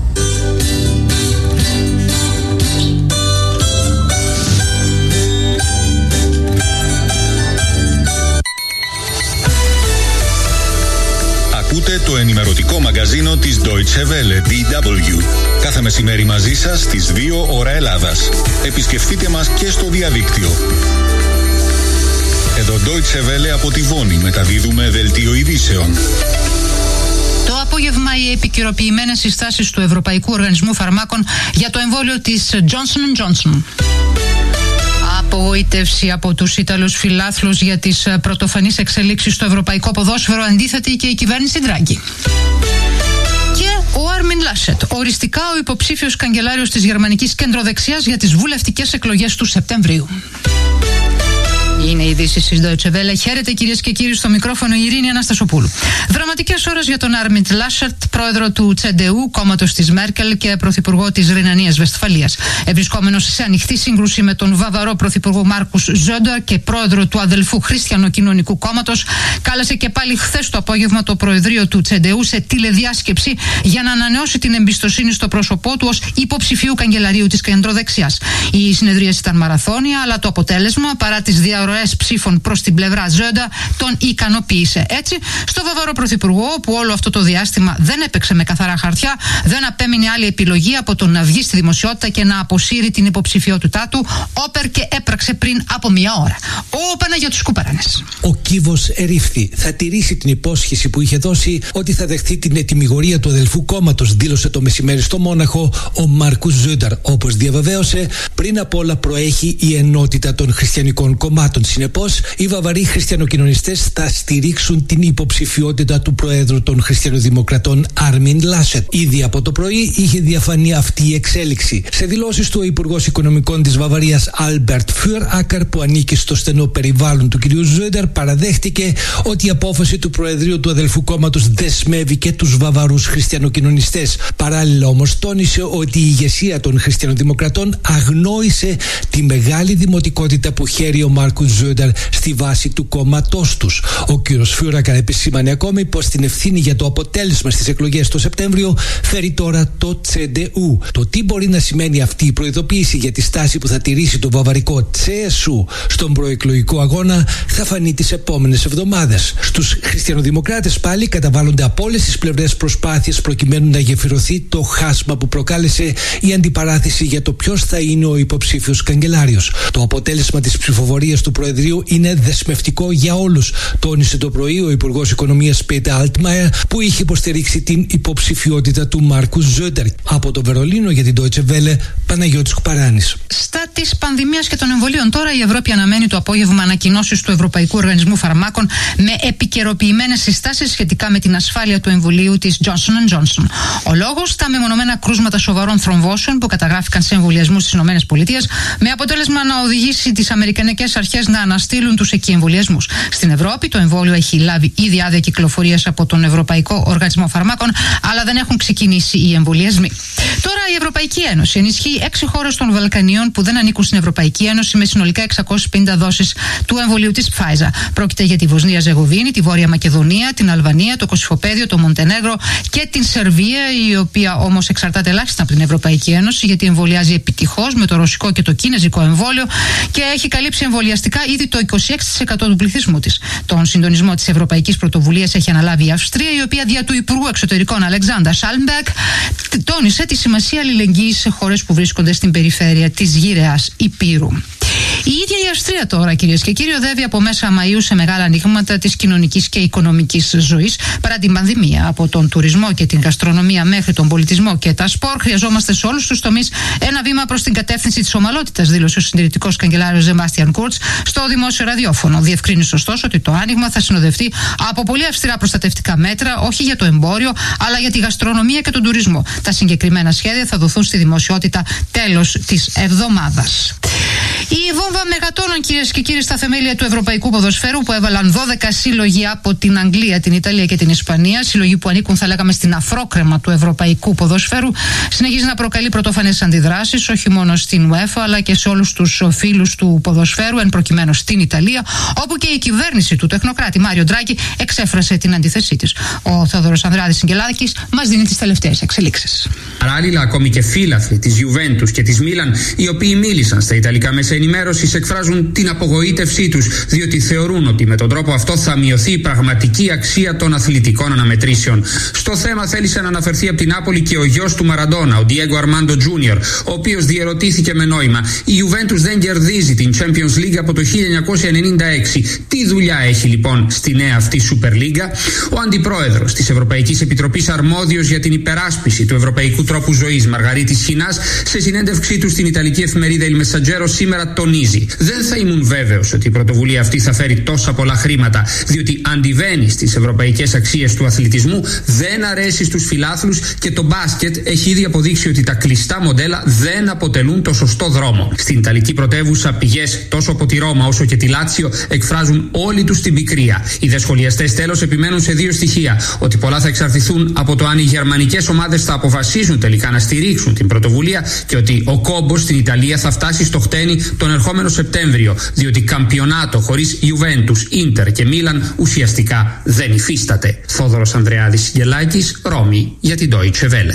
Ακούτε το ενημερωτικό μαγκαζίνο της Deutsche Welle, ντι ντάμπλιου. Κάθε μεσημέρι μαζί σας στις δύο ώρα Ελλάδας. Επισκεφτείτε μας και στο διαδίκτυο. Εδώ Deutsche Welle από τη Βόνη μεταδίδουμε δελτίο ειδήσεων. Το απόγευμα οι επικαιροποιημένες συστάσεις του Ευρωπαϊκού Οργανισμού Φαρμάκων για το εμβόλιο της Johnson εντ Johnson. Απογοήτευση από τους Ιταλούς φιλάθλους για τις πρωτοφανείς εξελίξεις στο ευρωπαϊκό ποδόσφαιρο, αντίθετη και η κυβέρνηση Ντράγκη. Και ο Άρμιν Λάσετ, οριστικά ο υποψήφιος καγκελάριος της γερμανικής κεντροδεξιάς για τις βουλευτικές εκλογές του Σεπτεμβρίου. Είναι οι ειδήσεις της Deutsche Welle. Χαίρετε κυρίες και κύριοι, στο μικρόφωνο η Ειρήνη Αναστασοπούλου. Δραματικές ώρες για τον Άρμιντ Λάσερτ, πρόεδρο του Τσεντεού, κόμματος της Μέρκελ και πρωθυπουργό της Ρινανίας Βεσφαλίας. Ευρισκόμενος σε ανοιχτή σύγκρουση με τον βαβαρό πρωθυπουργό Μάρκους Ζόντερ και πρόεδρο του αδελφού Χριστιανοκοινωνικού κόμματος, κάλεσε και πάλι χθες το απόγευμα το Προεδρείο του Τσεντεού σε τηλεδιάσκεψη για να ανανεώσει την εμπιστοσύνη στο πρόσωπό του ως υποψηφίου καγκελαρίου της κεντροδεξιάς. Η συνεδρία ήταν μαραθώνια, αλλά το αποτέλεσμα, παρά τις διαρροές ψήφων προς την πλευρά Ζόντερ, τον ικανοποίησε. Έτσι, στο βαβαρό πρωθυπουργό, που όλο αυτό το διάστημα δεν έπαιξε με καθαρά χαρτιά, δεν απέμεινε άλλη επιλογή από το να βγει στη δημοσιότητα και να αποσύρει την υποψηφιότητά του, όπερ και έπραξε πριν από μία ώρα. Ο Παναγιώτης Κουπαράνης. Ο Κίβος ερήφθη. Θα τηρήσει την υπόσχεση που είχε δώσει ότι θα δεχθεί την ετυμηγορία του αδελφού κόμματος, δήλωσε το μεσημέρι στο Μόναχο ο Μάρκους Ζόντερ. Όπως διαβεβαίωσε, πριν απ' όλα προέχει η ενότητα των χριστιανικών κομμάτων. Συνεπώς, οι βαβαροί χριστιανοκοινωνιστές θα στηρίξουν την υποψηφιότητα του Προέδρου των Χριστιανοδημοκρατών Άρμιντ Λάσερτ. Ήδη από το πρωί είχε διαφανεί αυτή η εξέλιξη. Σε δηλώσεις του, ο Υπουργός Οικονομικών της Βαβαρίας Άλμπερτ Φιουράκερ, που ανήκει στο στενό περιβάλλον του κ. Ζόντερ, παραδέχτηκε ότι η απόφαση του Προεδρείου του αδελφού κόμματος δεσμεύει και τους βαβαρούς χριστιανοκοινωνιστές. Παράλληλα όμως τόνισε ότι η ηγεσία των χριστιανοδημοκρατών αγνόησε τη μεγάλη δημοτικότητα που χαίρει ο Μάρκους Ζόντερ στη βάση του κόμματός τους. Ο κ. Φιουράκερ επισήμανε ακόμη πως την ευθύνη για το αποτέλεσμα στις εκλογές το Σεπτέμβριο φέρει τώρα το Τσεντεού. Το τι μπορεί να σημαίνει αυτή η προειδοποίηση για τη στάση που θα τηρήσει το βαβαρικό Τσέσου στον προεκλογικό αγώνα θα φανεί τις επόμενες εβδομάδες. Στους χριστιανοδημοκράτες πάλι καταβάλλονται από όλες τις πλευρές προσπάθειες προκειμένου να γεφυρωθεί το χάσμα που προκάλεσε η αντιπαράθεση για το ποιος θα είναι ο υποψήφιος καγκελάριος. Το αποτέλεσμα της ψηφοφορίας του Προεδρείου είναι δεσμευτικό για όλους, τόνισε το πρωί ο Υπουργός Οικονομίας Πέτερ Altmaier, που είχε υποστηρίξει την υποψηφιότητα του Μάρκους Ζόντερ. Από το Βερολίνο για την Deutsche Welle, Παναγιώτης Κουπαράνης. Στα της πανδημίας και των εμβολίων, τώρα η Ευρώπη αναμένει το απόγευμα ανακοινώσεις του Ευρωπαϊκού Οργανισμού Φαρμάκων με επικαιροποιημένες συστάσεις σχετικά με την ασφάλεια του εμβολίου της Johnson εντ Johnson. Ο λόγος, τα μεμονωμένα κρούσματα σοβαρών θρομβώσεων που καταγράφηκαν σε εμβολιασμούς στις ΗΠΑ, με αποτέλεσμα να οδηγήσει τις Αμερικανικές αρχές να αναστείλουν τους εκεί εμβολιασμούς. Στην Ευρώπη, το εμβόλιο έχει λάβει ήδη άδεια κυκλοφορίας από τον Ευρωπαϊκό Οργανισμό Φαρμάκων, αλλά δεν έχουν ξεκινήσει οι εμβολιασμοί. Τώρα η Ευρωπαϊκή Ένωση ενισχύει έξι χώρες των Βαλκανίων που δεν ανήκουν στην Ευρωπαϊκή Ένωση με συνολικά εξακόσιες πενήντα δόσεις του εμβολίου της Pfizer. Πρόκειται για τη Βοσνία Ζεγοβίνη, τη Βόρεια Μακεδονία, την Αλβανία, το Κωσυφοπαίδιο, το Μοντενέγρο και την Σερβία, η οποία όμως εξαρτάται ελάχιστα από την Ευρωπαϊκή Ένωση, γιατί εμβολιάζει επιτυχώς με το ρωσικό και το κινέζικο εμβόλιο και έχει καλύψει εμβολιαστικά ήδη το είκοσι έξι τοις εκατό του πληθυσμού της. Τον συντονισμό της Ευρωπαϊκής Πρωτοβουλίας έχει αναλάβει η Αυστρία, η οποία δια του Υπουργού Εξωτερικών Αλεξάνδρα Σάλμπεργκ τόνισε τη σημασία αλληλεγγύης σε χώρες που βρίσκονται στην περιφέρεια της γύραιας Υπήρου. Η ίδια η Αυστρία τώρα, κυρίες και κύριοι, οδεύει από μέσα Μαΐου σε μεγάλα ανοίγματα της κοινωνικής και οικονομικής ζωής παρά την πανδημία. Από τον τουρισμό και την γαστρονομία μέχρι τον πολιτισμό και τα σπορ, χρειαζόμαστε σε όλους τους τομείς ένα βήμα προς την κατεύθυνση της ομαλότητας, δήλωσε ο συντηρητικός καγκελάριος Σεμπάστιαν Κούρτς στο δημόσιο ραδιόφωνο. Διευκρίνησε ωστόσο ότι το άνοιγμα θα συνοδευτεί από πολύ αυστηρά προστατευτικά μέτρα, όχι για το εμπόριο, αλλά για τη γαστρονομία και τον τουρισμό. Τα συγκεκριμένα σχέδια θα δοθούν στη δημοσιότητα τέλος της εβδομάδας. Η βόμβα μεγατόνων, κυρίες και κύριοι, στα θεμέλια του ευρωπαϊκού ποδοσφαίρου που έβαλαν δώδεκα σύλλογοι από την Αγγλία, την Ιταλία και την Ισπανία, σύλλογοι που ανήκουν, θα λέγαμε, στην αφρόκρεμα του ευρωπαϊκού ποδοσφαίρου, συνεχίζει να προκαλεί πρωτόφανες αντιδράσεις, όχι μόνο στην UEFA αλλά και σε όλους τους φίλους του ποδοσφαίρου, εν προκειμένου στην Ιταλία, όπου και η κυβέρνηση του τεχνοκράτη Μάριο Ντράγκη εξέφρασε την αντίθεσή της. Ο Θεόδωρος Ανδρεάδης Συγγελάκης μας δίνει τις τελευταίες εξελίξεις. Παράλληλα, ακόμη και φίλαθλοι της Γιουβέντους και της Μίλαν, οι οποίοι μίλησαν στα ιταλικά μέσα ενημέρωσης, εκφράζουν την απογοήτευσή τους, διότι θεωρούν ότι με τον τρόπο αυτό θα μειωθεί η πραγματική αξία των αθλητικών αναμετρήσεων. Στο θέμα θέλησε να αναφερθεί από την Νάπολη και ο γιος του Μαραντόνα, ο Ντιέγκο Αρμάντο Τζούνιορ, ο οποίος διερωτήθηκε με νόημα: η Γιουβέντους δεν κερδίζει την Champions League από το χίλια εννιακόσια ενενήντα έξι. Τι δουλειά έχει λοιπόν στη νέα αυτή Super League? Ο αντιπρόεδρος της Ευρωπαϊκής Επιτροπής, αρμόδιος για την υπεράσπιση του ευρωπαϊκού τρόπου ζωής, Μαργαρίτης Χινάς, σε συνέντευξή του στην ιταλική εφημερίδα Il Messaggero σήμερα Δευτέρα τονίζει: δεν θα ήμουν βέβαιος ότι η πρωτοβουλία αυτή θα φέρει τόσα πολλά χρήματα, διότι αντιβαίνει στις ευρωπαϊκές αξίες του αθλητισμού, δεν αρέσει στους φιλάθλους και το μπάσκετ έχει ήδη αποδείξει ότι τα κλειστά μοντέλα δεν αποτελούν το σωστό δρόμο. Στην Ιταλική πρωτεύουσα πηγές τόσο από τη Ρώμα όσο και τη Λάτσιο εκφράζουν όλοι τους την πικρία. Οι δε σχολιαστές τέλος επιμένουν σε δύο στοιχεία: ότι πολλά θα εξαρτηθούν από το αν οι γερμανικές ομάδες θα αποφασίσουν τελικά να στηρίξουν την πρωτοβουλία και ότι ο κόμπος στην Ιταλία θα φτάσει στο χτένι τον ερχόμενο Σεπτέμβριο, διότι καμπιονάτο χωρίς Ιουβέντους, Ίντερ και Μίλαν ουσιαστικά δεν υφίσταται. Θόδωρος Ανδρεάδης Γελάκης, Ρώμη, για την Deutsche Welle.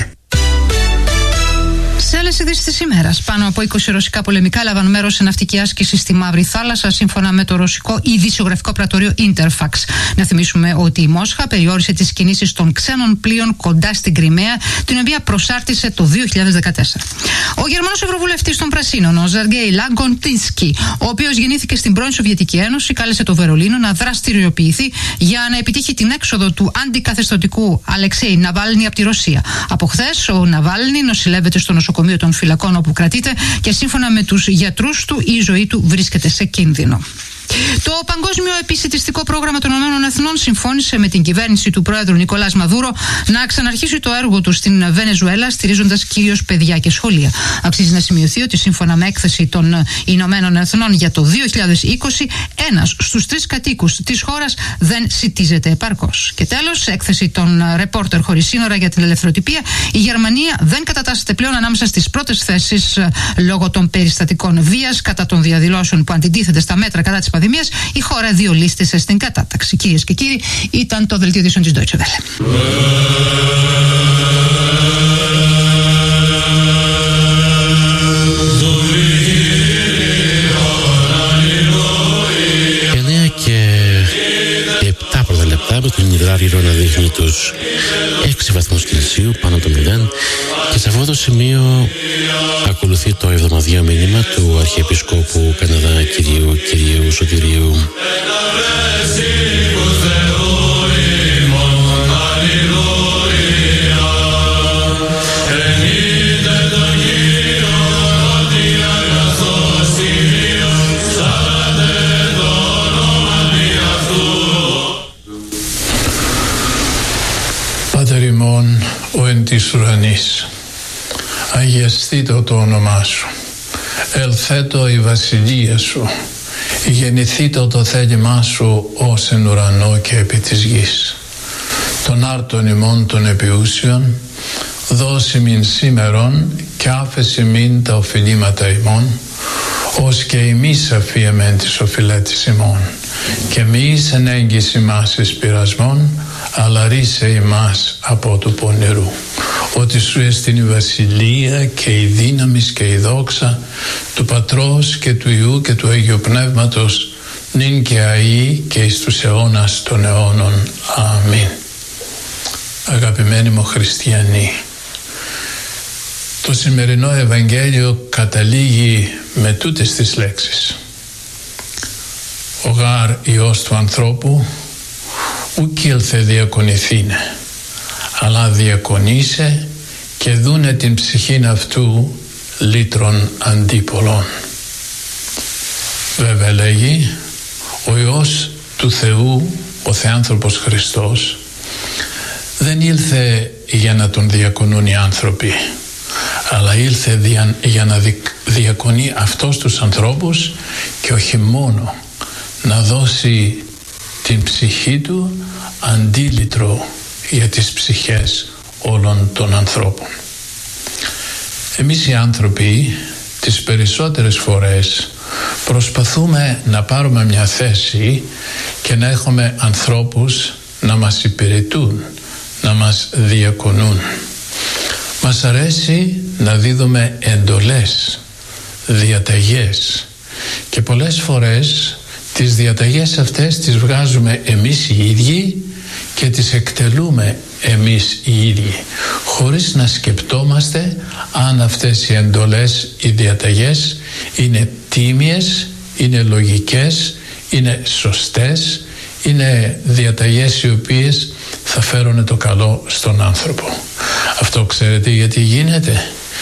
Σε άλλες ειδήσεις της ημέρας, πάνω από είκοσι ρωσικά πολεμικά έλαβαν μέρος σε ναυτική άσκηση στη Μαύρη Θάλασσα, σύμφωνα με το ρωσικό ειδησιογραφικό πρατορείο Interfax. Να θυμίσουμε ότι η Μόσχα περιόρισε τις κινήσεις των ξένων πλοίων κοντά στην Κριμαία, την οποία προσάρτησε το δύο χιλιάδες δεκατέσσερα. Ο Γερμανός Ευρωβουλευτής των Πρασίνων, ο Ζεργέι Λαγκοντίνσκι, ο οποίος γεννήθηκε στην πρώην Σοβιετική Ένωση, κάλεσε το Βερολίνο να δραστηριοποιηθεί για να επιτύχει την έξοδο του αντικαθεστωτικού Αλεξέη Ναβάλνη από τη Ρωσία. Από χθες, ο Ναβάλνη νοσηλεύεται στο νοσοκομείο των φυλακών όπου κρατείται και σύμφωνα με τους γιατρούς του η ζωή του βρίσκεται σε κίνδυνο. Το Παγκόσμιο Επισιτιστικό Πρόγραμμα των Ηνωμένων Εθνών συμφώνησε με την κυβέρνηση του Πρόεδρου Νικολάς Μαδούρο να ξαναρχίσει το έργο του στην Βενεζουέλα, στηρίζοντας κυρίως παιδιά και σχολεία. Αξίζει να σημειωθεί ότι σύμφωνα με έκθεση των Ηνωμένων Εθνών για το δύο χιλιάδες είκοσι, ένας στους τρεις κατοίκους της χώρας δεν σιτίζεται επαρκώς. Και τέλος, έκθεση των Ρεπόρτερ Χωρίς Σύνορα για την ελευθεροτυπία, η Γερμανία δεν κατατάσσεται πλέον ανάμεσα στις πρώτες θέσεις λόγω των περιστατικών βίας κατά των διαδηλώσεων που αντιτίθεται στα μέτρα κατά της πανδημίας. Η χώρα διολίστησε στην κατάταξη. Κυρίες και κύριοι, ήταν το δελτίο ειδήσεων της Deutsche Welle. εννέα και επτά πρώτα λεπτά με τον υδράργυρο να δείχνει τους έξι βαθμούς Κελσίου πάνω από το μηδέν, και σε αυτό το σημείο ακολουθεί το εβδομαδιαίο μήνυμα του Αρχιεπισκόπου Καναδά κυρίου Κυρίου Σωτηρίου. Πάτερ ημών ο εν της ουρανής, αγιαστήτω το όνομά σου, ελθέτω η βασιλεία σου, γεννηθήτω το θέλημά σου ως εν ουρανό και επί της γης. Τον άρτον ημών των επιούσιων, δώσει μην σήμερον και άφεση μην τα οφειλήματα ημών, ως και εμείς αφίεμεν τις οφειλέτης ημών, και μη εις εν έγκυση μας εις πειρασμών, αλλά ρίσε ημάς από του πονηρού. Ότι σου εστιν η βασιλεία και η δύναμις και η δόξα του Πατρός και του Υιού και του Αγίου Πνεύματος, νυν και αεί και εις τους αιώνας των αιώνων. Αμήν. Αγαπημένοι μου χριστιανοί, το σημερινό Ευαγγέλιο καταλήγει με τούτες τις λέξεις: ο γάρ Υιός του ανθρώπου ουκ ήλθε διακονηθήνε, αλλά διακονήσε και δούνε την ψυχήν αυτού λύτρων αντίπολων. Βέβαια λέγει, ο Υιός του Θεού, ο Θεάνθρωπος Χριστός, δεν ήλθε για να τον διακονούν οι άνθρωποι, αλλά ήλθε δια, για να διακονεί αυτός τους ανθρώπους, και όχι μόνο, να δώσει την ψυχή του αντίλυτρο για τις ψυχές όλων των ανθρώπων. Εμείς οι άνθρωποι τις περισσότερες φορές προσπαθούμε να πάρουμε μια θέση και να έχουμε ανθρώπους να μας υπηρετούν, να μας διακονούν. Μας αρέσει να δίδουμε εντολές, διαταγές, και πολλές φορές τις διαταγές αυτές τις βγάζουμε εμείς οι ίδιοι και τις εκτελούμε εμείς οι ίδιοι, χωρίς να σκεπτόμαστε αν αυτές οι εντολές, οι διαταγές είναι τίμιες, είναι λογικές, είναι σωστές, είναι διαταγές οι οποίες θα φέρουν το καλό στον άνθρωπο. Αυτό ξέρετε γιατί γίνεται?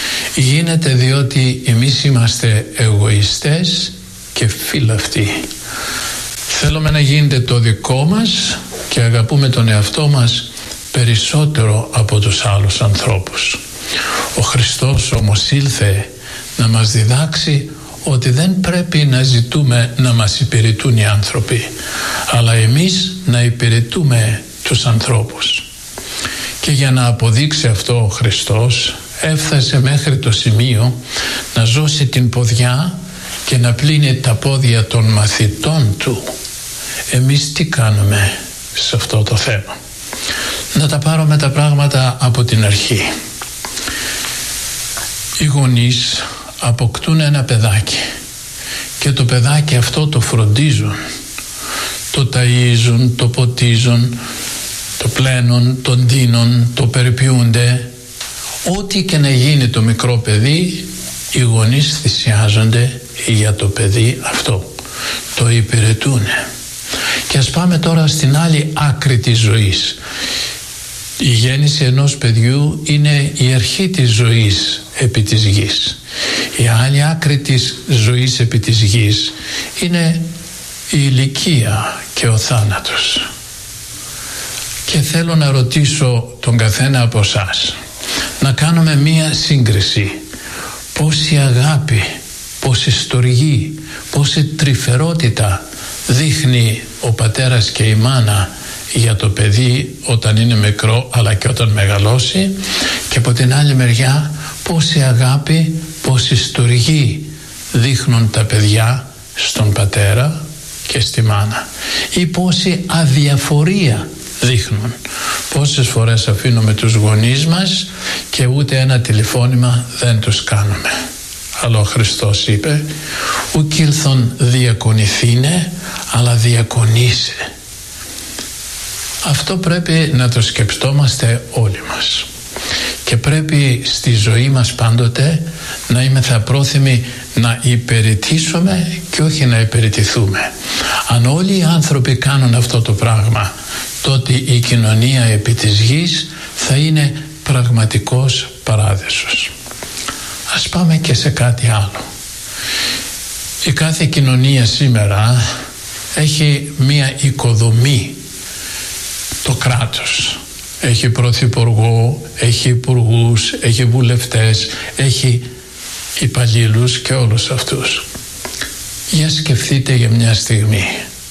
Γίνεται διότι εμείς είμαστε εγωιστές και φύλαυτοι. Θέλουμε να γίνεται το δικό μας και αγαπούμε τον εαυτό μας περισσότερο από τους άλλους ανθρώπους. Ο Χριστός όμως ήλθε να μας διδάξει ότι δεν πρέπει να ζητούμε να μας υπηρετούν οι άνθρωποι, αλλά εμείς να υπηρετούμε τους ανθρώπους. Και για να αποδείξει αυτό ο Χριστός έφτασε μέχρι το σημείο να ζώσει την ποδιά και να πλύνει τα πόδια των μαθητών του. Εμείς τι κάνουμε σε αυτό το θέμα? Να τα πάρουμε τα πράγματα από την αρχή. Οι γονείς αποκτούν ένα παιδάκι και το παιδάκι αυτό το φροντίζουν, το ταΐζουν, το ποτίζουν, το πλένουν, το ντύνουν, το περιποιούνται. Ό,τι και να γίνει το μικρό παιδί, οι γονείς θυσιάζονται για το παιδί αυτό, το υπηρετούν. Και ας πάμε τώρα στην άλλη άκρη της ζωής. Η γέννηση ενός παιδιού είναι η αρχή της ζωής επί της γης. Η άλλη άκρη της ζωής επί της γης είναι η ηλικία και ο θάνατος. Και θέλω να ρωτήσω τον καθένα από εσάς να κάνουμε μία σύγκριση. Πόση αγάπη, πόση στοργή, πόση τρυφερότητα δείχνει ο πατέρας και η μάνα για το παιδί όταν είναι μικρό, αλλά και όταν μεγαλώσει, και από την άλλη μεριά πόση αγάπη, πόση στοργή δείχνουν τα παιδιά στον πατέρα και στη μάνα, ή πόση αδιαφορία δείχνουν. Πόσες φορές αφήνουμε τους γονείς μας και ούτε ένα τηλεφώνημα δεν τους κάνουμε. Αλλά ο Χριστός είπε «Ουκ ήλθον διακονηθήνε, αλλά διακονήσε». Αυτό πρέπει να το σκεφτόμαστε όλοι μας. Και πρέπει στη ζωή μας πάντοτε να είμαστε πρόθυμοι να υπηρετήσουμε και όχι να υπηρετηθούμε. Αν όλοι οι άνθρωποι κάνουν αυτό το πράγμα, τότε η κοινωνία επί της γης θα είναι πραγματικός παράδεισος. Ας πάμε και σε κάτι άλλο. Η κάθε κοινωνία σήμερα έχει μία οικοδομή. Το κράτος έχει πρωθυπουργό, έχει υπουργούς, έχει βουλευτές, έχει υπαλλήλους και όλους αυτούς. Για σκεφτείτε για μια στιγμή.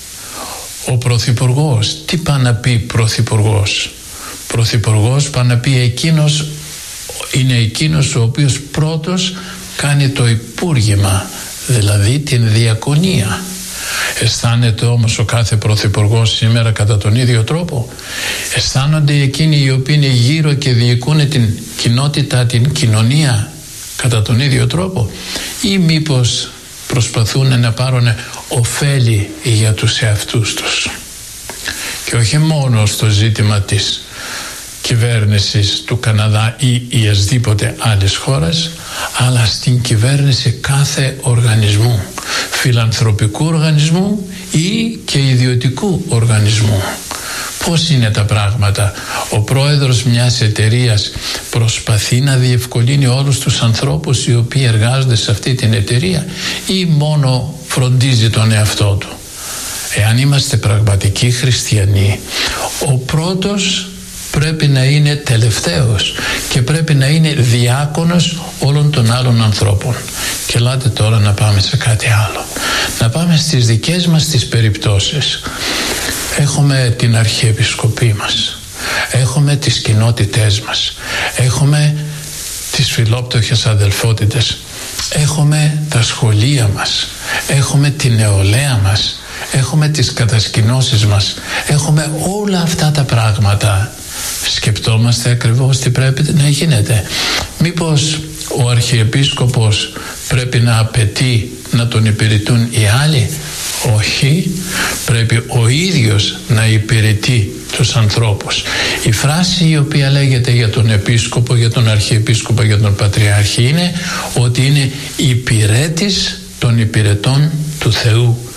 Ο πρωθυπουργός, τι πάει να πει πρωθυπουργός? Πρωθυπουργός πάει να πει εκείνος, είναι εκείνος ο οποίος πρώτος κάνει το υπούργημα, δηλαδή την διακονία. Αισθάνεται όμως ο κάθε πρωθυπουργός σήμερα κατά τον ίδιο τρόπο? Αισθάνονται εκείνοι οι οποίοι είναι γύρω και διοικούν την κοινότητα, την κοινωνία κατά τον ίδιο τρόπο, ή μήπως προσπαθούν να πάρουν ωφέλη για τους εαυτούς τους? Και όχι μόνο στο ζήτημα της κυβέρνησης του Καναδά ή ιασδήποτε άλλης χώρας, αλλά στην κυβέρνηση κάθε οργανισμού, φιλανθρωπικού οργανισμού ή και ιδιωτικού οργανισμού. Πώς είναι τα πράγματα? Ο πρόεδρος μιας εταιρείας προσπαθεί να διευκολύνει όλους τους ανθρώπους οι οποίοι εργάζονται σε αυτή την εταιρεία, ή μόνο φροντίζει τον εαυτό του? Εάν είμαστε πραγματικοί χριστιανοί, ο πρώτος πρέπει να είναι τελευταίος και πρέπει να είναι διάκονος όλων των άλλων ανθρώπων. Και ελάτε τώρα να πάμε σε κάτι άλλο. Να πάμε στις δικές μας τις περιπτώσεις. Έχουμε την Αρχιεπισκοπή μας, έχουμε τις κοινότητές μας, έχουμε τις φιλόπτωχες αδελφότητες, έχουμε τα σχολεία μας, έχουμε την νεολαία μας, έχουμε τις κατασκηνώσεις μας, έχουμε όλα αυτά τα πράγματα. Σκεπτόμαστε ακριβώς τι πρέπει να γίνεται? Μήπως ο Αρχιεπίσκοπος πρέπει να απαιτεί να τον υπηρετούν οι άλλοι? Όχι, πρέπει ο ίδιος να υπηρετεί τους ανθρώπους. Η φράση η οποία λέγεται για τον Επίσκοπο, για τον Αρχιεπίσκοπο, για τον Πατριάρχη είναι ότι είναι υπηρέτης των υπηρετών του Θεού.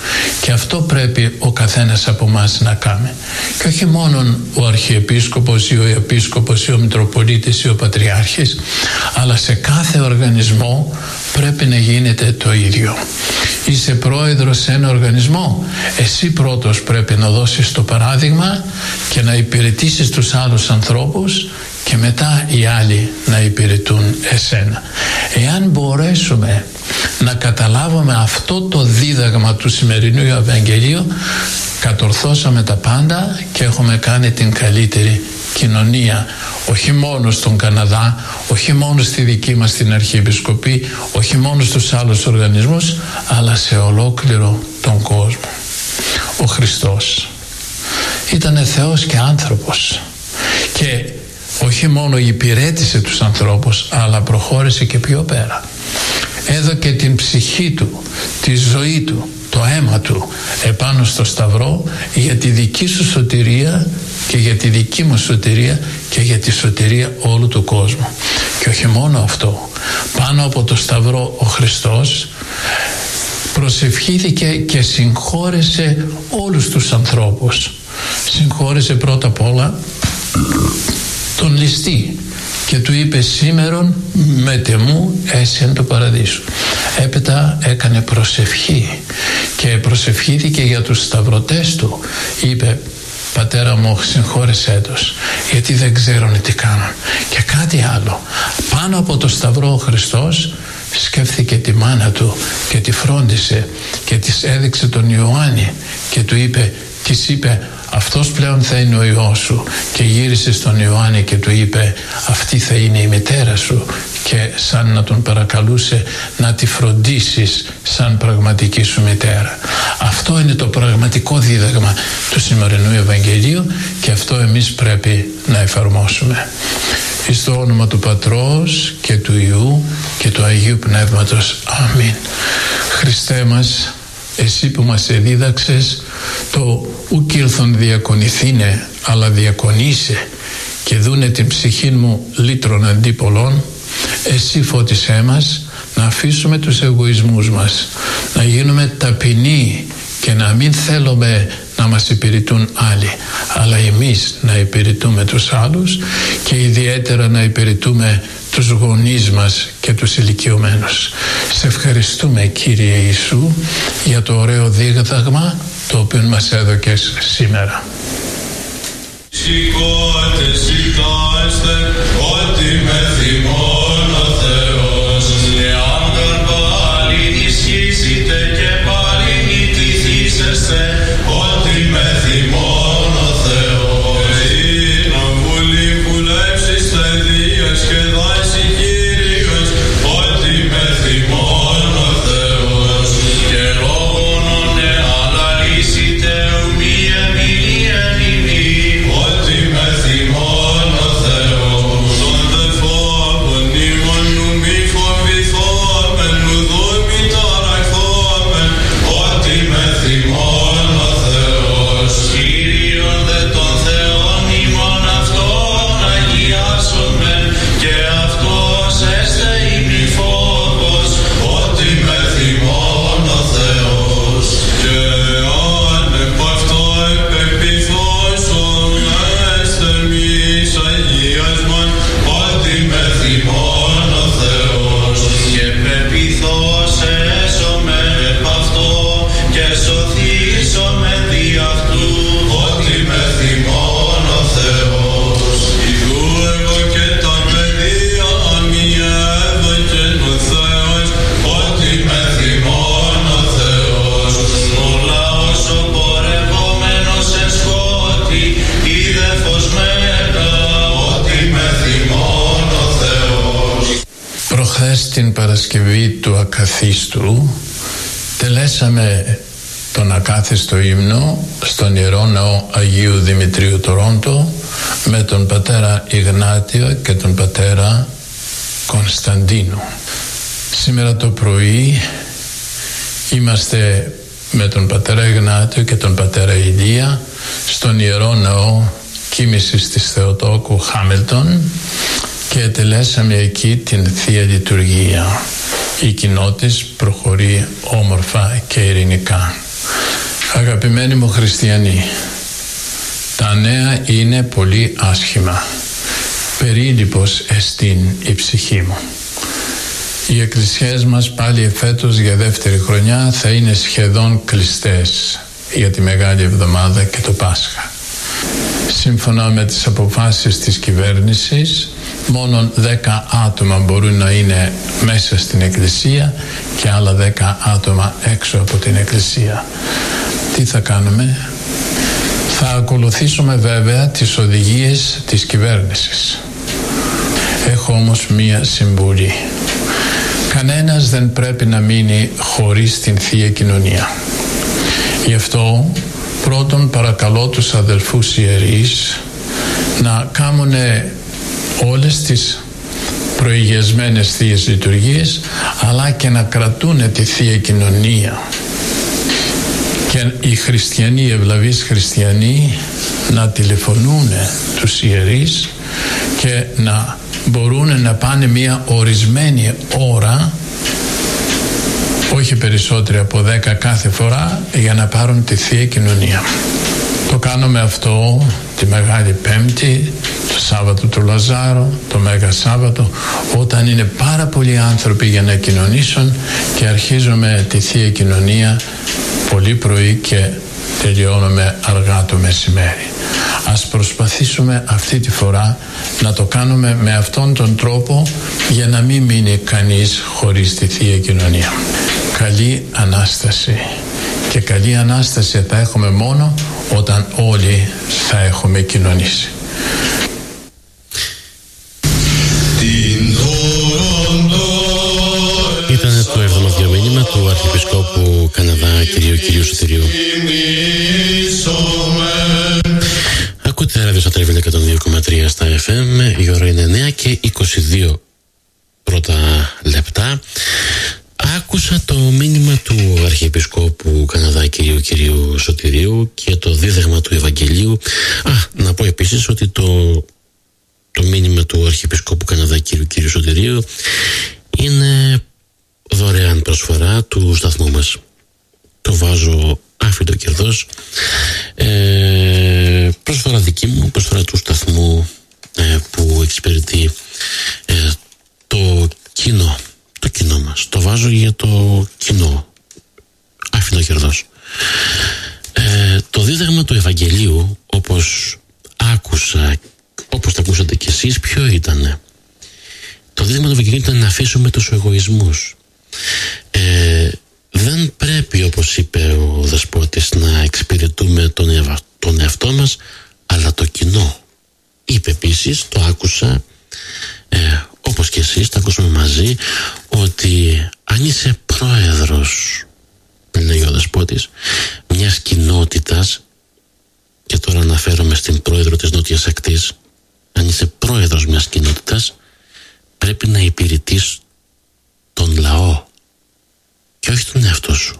Και αυτό πρέπει ο καθένας από εμάς να κάνει. Και όχι μόνο ο Αρχιεπίσκοπος ή ο Επίσκοπος ή ο Μητροπολίτης ή ο Πατριάρχης, αλλά σε κάθε οργανισμό πρέπει να γίνεται το ίδιο. Είσαι πρόεδρος σε ένα οργανισμό, εσύ πρώτος πρέπει να δώσεις το παράδειγμα και να υπηρετήσεις τους άλλους ανθρώπους και μετά οι άλλοι να υπηρετούν εσένα. Εάν μπορέσουμε να καταλάβουμε αυτό το δίδαγμα του σημερινού Ευαγγελίου, κατορθώσαμε τα πάντα και έχουμε κάνει την καλύτερη κοινωνία, όχι μόνο στον Καναδά, όχι μόνο στη δική μας την Αρχιεπισκοπή, όχι μόνο στους άλλους οργανισμούς, αλλά σε ολόκληρο τον κόσμο. Ο Χριστός ήτανε Θεός και άνθρωπος και όχι μόνο υπηρέτησε τους ανθρώπους, αλλά προχώρησε και πιο πέρα. Έδωκε την ψυχή του, τη ζωή του, το αίμα του επάνω στο Σταυρό για τη δική σου σωτηρία και για τη δική μου σωτηρία και για τη σωτηρία όλου του κόσμου. Και όχι μόνο αυτό, πάνω από το Σταυρό ο Χριστός προσευχήθηκε και συγχώρεσε όλους τους ανθρώπους. Συγχώρεσε πρώτα απ' όλα τον ληστή και του είπε σήμερον μετεμού έσεν το παραδείσου. Έπειτα έκανε προσευχή και προσευχήθηκε για τους σταυρωτές του. Είπε, Πατέρα μου, συγχώρεσέ τους, γιατί δεν ξέρουν τι κάνουν. Και κάτι άλλο, πάνω από το Σταυρό ο Χριστός σκέφτηκε τη μάνα του και τη φρόντισε και της έδειξε τον Ιωάννη και του είπε, της είπε, αυτός πλέον θα είναι ο Υιός σου, και γύρισε στον Ιωάννη και του είπε, αυτή θα είναι η μητέρα σου, και σαν να τον παρακαλούσε να τη φροντίσεις σαν πραγματική σου μητέρα. Αυτό είναι το πραγματικό δίδαγμα του σημερινού Ευαγγελίου και αυτό εμείς πρέπει να εφαρμόσουμε. Εις το όνομα του Πατρός και του Υιού και του Αγίου Πνεύματος. Αμήν. Χριστέ μας, εσύ που μας εδίδαξες το ουκ ήλθον διακονηθήνε, αλλά διακονείσαι και δούνε την ψυχή μου λύτρων αντί πολλών, εσύ φώτισέ μας να αφήσουμε τους εγωισμούς μας, να γίνουμε ταπεινοί και να μην θέλουμε να μας υπηρετούν άλλοι, αλλά εμείς να υπηρετούμε τους άλλους και ιδιαίτερα να υπηρετούμε τους γονείς μας και τους ηλικιωμένους. Σε ευχαριστούμε, Κύριε Ιησού, για το ωραίο δίδαγμα το οποίο μας έδωκες σήμερα. Σηκώτε, σηκώστε, ότι με θυμών ο Θεός, εάν δεν πάλι ισχύσετε και πάλι νητηθήσεστε, ότι με θυμών ο Θεός. Εσύ να βουλή βουλέψεις θα διασκεδάσει Κύριος, ότι με θυμών ο Θεός. Και λόγων ναι αναλύσετε ουμή εμείνη εμείνη, ότι με θυμών ο Θεός. Τον δε φόβον ημών νου μη φοβηθόμεν, ουδού μη ταραχθόμεν, ότι με θυμών ο Θεός. Κύριον δε τον Θεόν ημών αυτόν αγιάσομεν, και αυτός έστε ημι φόβος, ότι με θυμών ο Θεός. Και αν επ' αυτό επεπιθώσον, έστε μης αγιασμόν, ότι με θυμών ο Θεός. Και πεπιθώς έσομεν επ' αυτό και σωθήσομεν δι' αυτού, ότι με θυμών ο Θεός. Ιδού εγώ και τα παιδεία μη έδωκεν ο Θεός, ότι με θυμών ο Θεός. Ο λαός ο πορευόμενος εν σκότη είδε φως μετά, ότι με θυμών ο Θεός. Προχθές την Παρασκευή του Ακαθίστου τελέσαμε τον ακάθιστο ύμνο στον Ιερό Ναό Αγίου Δημητρίου Τορόντο με τον πατέρα Ιγνάτιο και τον πατέρα Κωνσταντίνο. Σήμερα το πρωί είμαστε με τον πατέρα Ιγνάτιο και τον πατέρα Ηλία στον Ιερό Ναό Κοίμησης της Θεοτόκου Χάμιλτον και τελέσαμε εκεί την Θεία Λειτουργία. Η κοινότης προχωρεί όμορφα και ειρηνικά. Αγαπημένοι μου χριστιανοί, τα νέα είναι πολύ άσχημα. Περίλυπος εστίν η ψυχή μου. Οι εκκλησίες μας πάλι εφέτος για δεύτερη χρονιά θα είναι σχεδόν κλειστές για τη Μεγάλη Εβδομάδα και το Πάσχα. Σύμφωνα με τις αποφάσεις της κυβέρνησης, μόνο δέκα άτομα μπορούν να είναι μέσα στην εκκλησία και άλλα δέκα άτομα έξω από την εκκλησία. Τι θα κάνουμε? Θα ακολουθήσουμε βέβαια τις οδηγίες της κυβέρνησης. Έχω όμως μία συμβουλή. Κανένας δεν πρέπει να μείνει χωρίς την Θεία Κοινωνία. Γι' αυτό πρώτον παρακαλώ τους αδελφούς ιερείς να κάνουν όλες τις προηγεσμένες Θείες Λειτουργίες, αλλά και να κρατούν τη Θεία Κοινωνία. Και οι χριστιανοί, οι ευλαβείς χριστιανοί, να τηλεφωνούν τους ιερείς και να μπορούν να πάνε μια ορισμένη ώρα, όχι περισσότερη από δέκα κάθε φορά, για να πάρουν τη Θεία Κοινωνία. Το κάνουμε αυτό τη Μεγάλη Πέμπτη, το Σάββατο του Λαζάρου, το Μέγα Σάββατο, όταν είναι πάρα πολλοί άνθρωποι για να κοινωνήσουν και αρχίζουμε τη Θεία Κοινωνία πολύ πρωί και τελειώνουμε αργά το μεσημέρι. Ας προσπαθήσουμε αυτή τη φορά να το κάνουμε με αυτόν τον τρόπο για να μην μείνει κανείς χωρίς τη Θεία Κοινωνία. Καλή Ανάσταση. Και καλή Ανάσταση θα έχουμε μόνο όταν όλοι θα έχουμε κοινωνήσει. Ήταν το εβδομαδιαίο μήνυμα του Αρχιεπισκόπου Καναδά κ. Κυρίου Σωτηρίου. Ακούτε ράδιο στα Τρέβιλ εκατόν δύο κόμμα τρία στα εφ εμ. Η ώρα είναι εννιά και είκοσι δύο πρώτα λεπτά. Άκουσα το μήνυμα του Αρχιεπισκόπου Καναδά κυρίου κυρίου Σωτηρίου και το δίδαγμα του Ευαγγελίου. Α, να πω επίσης ότι το, το μήνυμα του Αρχιεπισκόπου Καναδά κυρίου κυρίου Σωτηρίου είναι δωρεάν προσφορά του σταθμού μας. Το βάζω άφητο κερδός. Ε, προσφορά δική μου, προσφορά του σταθμού ε, που εξυπηρετεί ε, το κοινό. Το κοινό μας. Το βάζω για το κοινό. Άφηνο κερδός. Ε, το δίδαγμα του Ευαγγελίου, όπως άκουσα, όπως το ακούσατε κι εσείς, ποιο ήτανε? Το δίδαγμα του Ευαγγελίου ήταν να αφήσουμε τους εγωισμούς. Ε, δεν πρέπει, όπως είπε ο Δεσπότης, να εξυπηρετούμε τον, ευα, τον εαυτό μας, αλλά το κοινό. Είπε επίσης, το άκουσα, ε, όπως και εσείς, τα ακούσαμε μαζί, ότι αν είσαι πρόεδρος, λέει ο Δεσπότης, μιας κοινότητας, και τώρα αναφέρομαι στην πρόεδρο της Νότιας Ακτής, αν είσαι πρόεδρος μιας κοινότητας, πρέπει να υπηρετείς τον λαό και όχι τον εαυτό σου.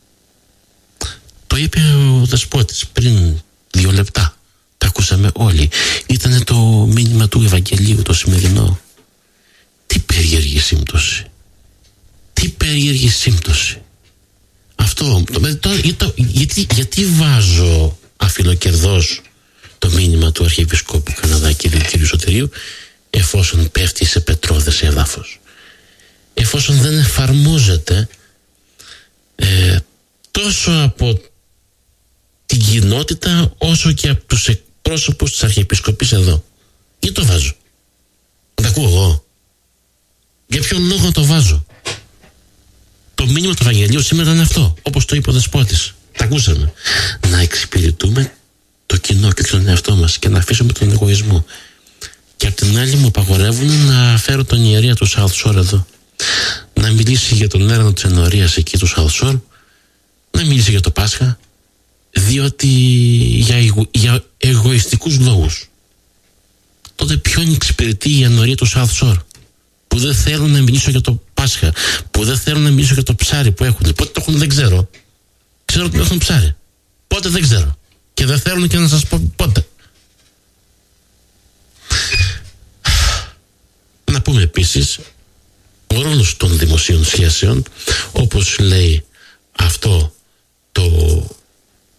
Το είπε ο Δεσπότης πριν δύο λεπτά. Τα ακούσαμε όλοι. Ήτανε το μήνυμα του Ευαγγελίου το σημερινό. Τι περίεργη σύμπτωση. Τι περίεργη σύμπτωση. Αυτό το, το, το, γιατί, γιατί βάζω αφιλοκερδός το μήνυμα του Αρχιεπισκόπου Καναδά κ. κ. Σωτηρίου, εφόσον πέφτει σε πετρώδες έδαφος, εφόσον δεν εφαρμόζεται ε, τόσο από την κοινότητα όσο και από τους εκπρόσωπους της Αρχιεπισκοπής εδώ. Γιατί το βάζω? Τα ακούω εγώ. Για ποιον λόγο το βάζω? Το μήνυμα του Ευαγγελίου σήμερα είναι αυτό, όπως το είπε ο Δεσπότης. Τα ακούσαμε. Να εξυπηρετούμε το κοινό και τον εαυτό μας και να αφήσουμε τον εγωισμό. Και απ' την άλλη μου απαγορεύουν να φέρω τον ιερέα του South Shore εδώ, να μιλήσει για τον έρανο της ενορίας εκεί του South Shore, να μιλήσει για το Πάσχα, διότι για, εγω, για εγωιστικούς λόγους. Τότε ποιον εξυπηρετεί η ενορία του South Shore, που δεν θέλουν να μιλήσω για το Πάσχα, που δεν θέλουν να μιλήσω για το ψάρι που έχουν? Πότε το έχουν δεν ξέρω. Ξέρω ότι έχουν ψάρι. Πότε δεν ξέρω. Και δεν θέλουν και να σας πω πότε. Να πούμε επίσης ο ρόλος των δημοσίων σχέσεων, όπως λέει αυτό το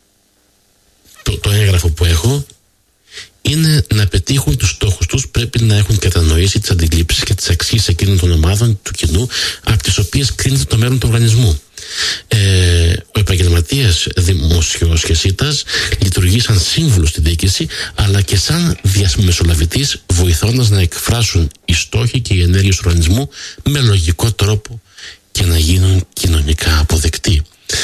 πρέπει να έχουν κατανοήσει τις αντιλήψεις και τις αξίες εκείνων των ομάδων του κοινού από τις οποίες κρίνεται το μέλλον του οργανισμού. Ε, ο επαγγελματίας δημοσιοσχεσίτας λειτουργεί σαν σύμβουλος στη διοίκηση, αλλά και σαν διαμεσολαβητής, βοηθώντας να εκφράσουν οι στόχοι και οι ενέργειες του οργανισμού με λογικό τρόπο και να γίνουν κοινωνικά αποδεκτοί.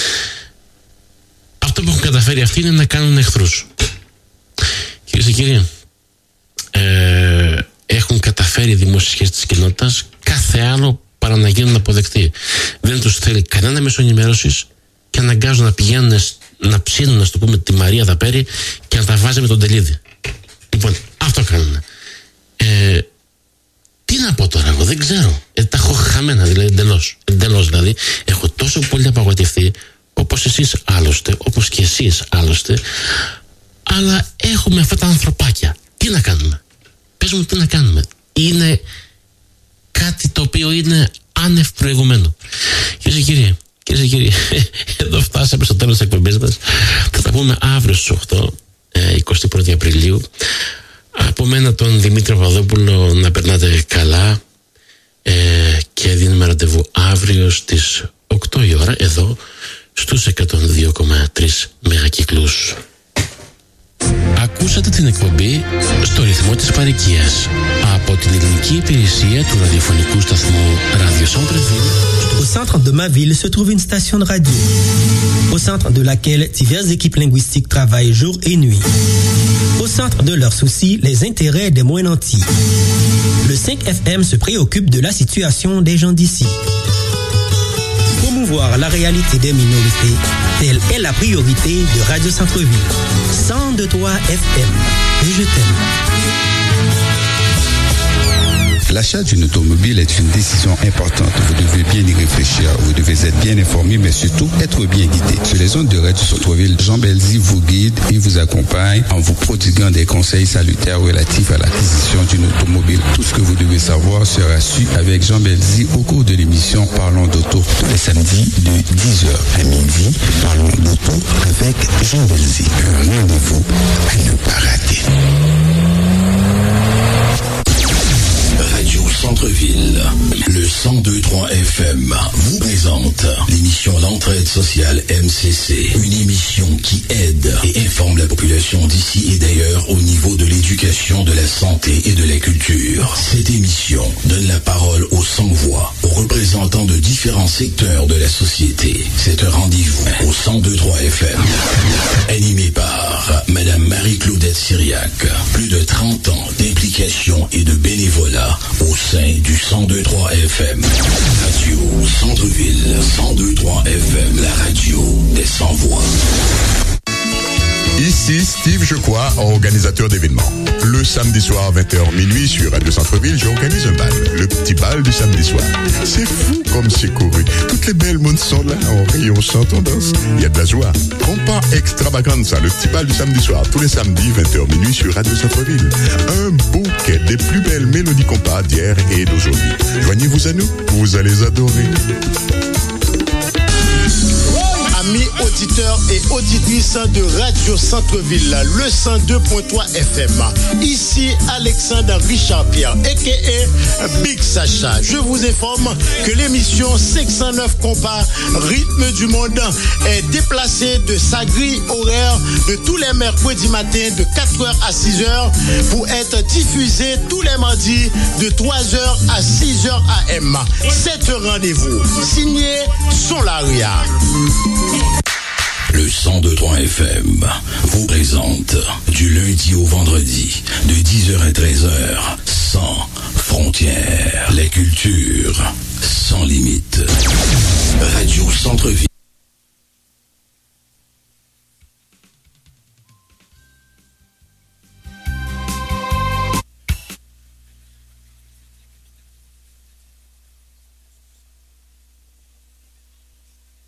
Αυτό που έχουν καταφέρει αυτοί είναι να κάνουν εχθρούς. Κυρίες και κύριοι, ε, έχουν καταφέρει οι δημόσιες σχέσεις της κοινότητας κάθε άλλο παρά να γίνουν αποδεκτοί. Δεν τους θέλει κανένα μέσο ενημέρωσης και αναγκάζουν να πηγαίνουν να ψήνουν, να το πούμε, τη Μαρία Δαπέρη και να τα βάζει με τον Τελίδη. Λοιπόν, αυτό κάνουν. Ε, τι να πω τώρα, εγώ δεν ξέρω. Ε, τα έχω χαμένα, δηλαδή εντελώς. Εντελώς δηλαδή. Έχω τόσο πολύ απογοητευτεί, όπως εσείς άλλωστε, όπως και εσείς άλλωστε, αλλά έχουμε αυτά τα ανθρωπάκια. Τι να κάνουμε? Πες μου τι να κάνουμε. Είναι κάτι το οποίο είναι άνευ προηγουμένου. Κυρίες και κύριοι, κυρίες και κύριοι, εδώ φτάσαμε στο τέλος της εκπομπής μας. Θα τα πούμε αύριο στις οκτώ, εικοστή πρώτη Απριλίου. Από μένα τον Δημήτρη Παπαδόπουλο, να περνάτε καλά ε, και δίνουμε ραντεβού αύριο στις οκτώ η ώρα εδώ στους εκατόν δύο κόμμα τρία μεγακύκλους. Ακούσατε την εκπομπή στο ρυθμό της παροικίας από την ελληνική υπηρεσία του ραδιοφωνικού σταθμού Radio Centre Ville. Au centre de ma ville se trouve une station de radio, au centre de laquelle diverses équipes linguistiques travaillent jour et nuit. Au centre de leurs soucis, les intérêts des moins nantis. Le cinq F M se préoccupe de la situation des gens d'ici. Promouvoir la réalité des minorités, telle est la priorité de Radio Centre-Ville. cent deux virgule trois F M. Et je t'aime. L'achat d'une automobile est une décision importante. Vous devez bien y réfléchir, vous devez être bien informé, mais surtout être bien guidé. Sur les zones de Radio Centre-Ville, Jean Belzy vous guide et vous accompagne en vous prodiguant des conseils salutaires relatifs à l'acquisition d'une automobile. Tout ce que vous devez savoir sera su avec Jean Belzy au cours de l'émission Parlons d'auto. Tous les samedis de dix heures à midi, Parlons d'auto avec Jean Belzy. Un rendez-vous à ne pas rater. Radio Centre-Ville, le cent deux virgule trois F M vous présente l'émission L'Entraide Sociale M C C, une émission qui aide et informe la population d'ici et d'ailleurs au niveau de l'éducation, de la santé et de la culture. Cette émission donne la parole aux sans-voix, aux représentants de différents secteurs de la société. C'est un rendez-vous au cent deux virgule trois F M, animé par Madame Marie-Claudette Syriac. Plus de trente ans d'implication et de bénévolat au sein du cent deux virgule trois F M. Radio Centre-Ville, cent deux virgule trois F M, la radio des sans-voix. Ici Steve Jecroix, organisateur d'événements. Le samedi soir, vingt heures minuit, sur Radio Centre-Ville, j'organise un bal. Le petit bal du samedi soir. C'est fou comme c'est couru. Toutes les belles mondes sont là, on rit, on chante, on danse. Il y a de la joie. Compas Extravaganza, le petit bal du samedi soir. Tous les samedis, vingt heures minuit, sur Radio Centre-Ville. Un bouquet des plus belles mélodies compas d'hier et d'aujourd'hui. Joignez-vous à nous, vous allez adorer. Amis auditeurs et auditrices de Radio Centre-Ville, le cent deux virgule trois F M. Ici Alexandre Richard Pierre, a k a. Big Sacha. Je vous informe que l'émission cinq cent neuf Compas, Rythme du Monde, est déplacée de sa grille horaire de tous les mercredis matins de quatre heures à six heures pour être diffusée tous les mardis de trois heures à six heures A M. C'est un rendez-vous. Signé Solaria. Le cent deux virgule trois F M vous présente du lundi au vendredi de dix heures à treize heures sans frontières, la culture sans limite. Radio Centre-Ville.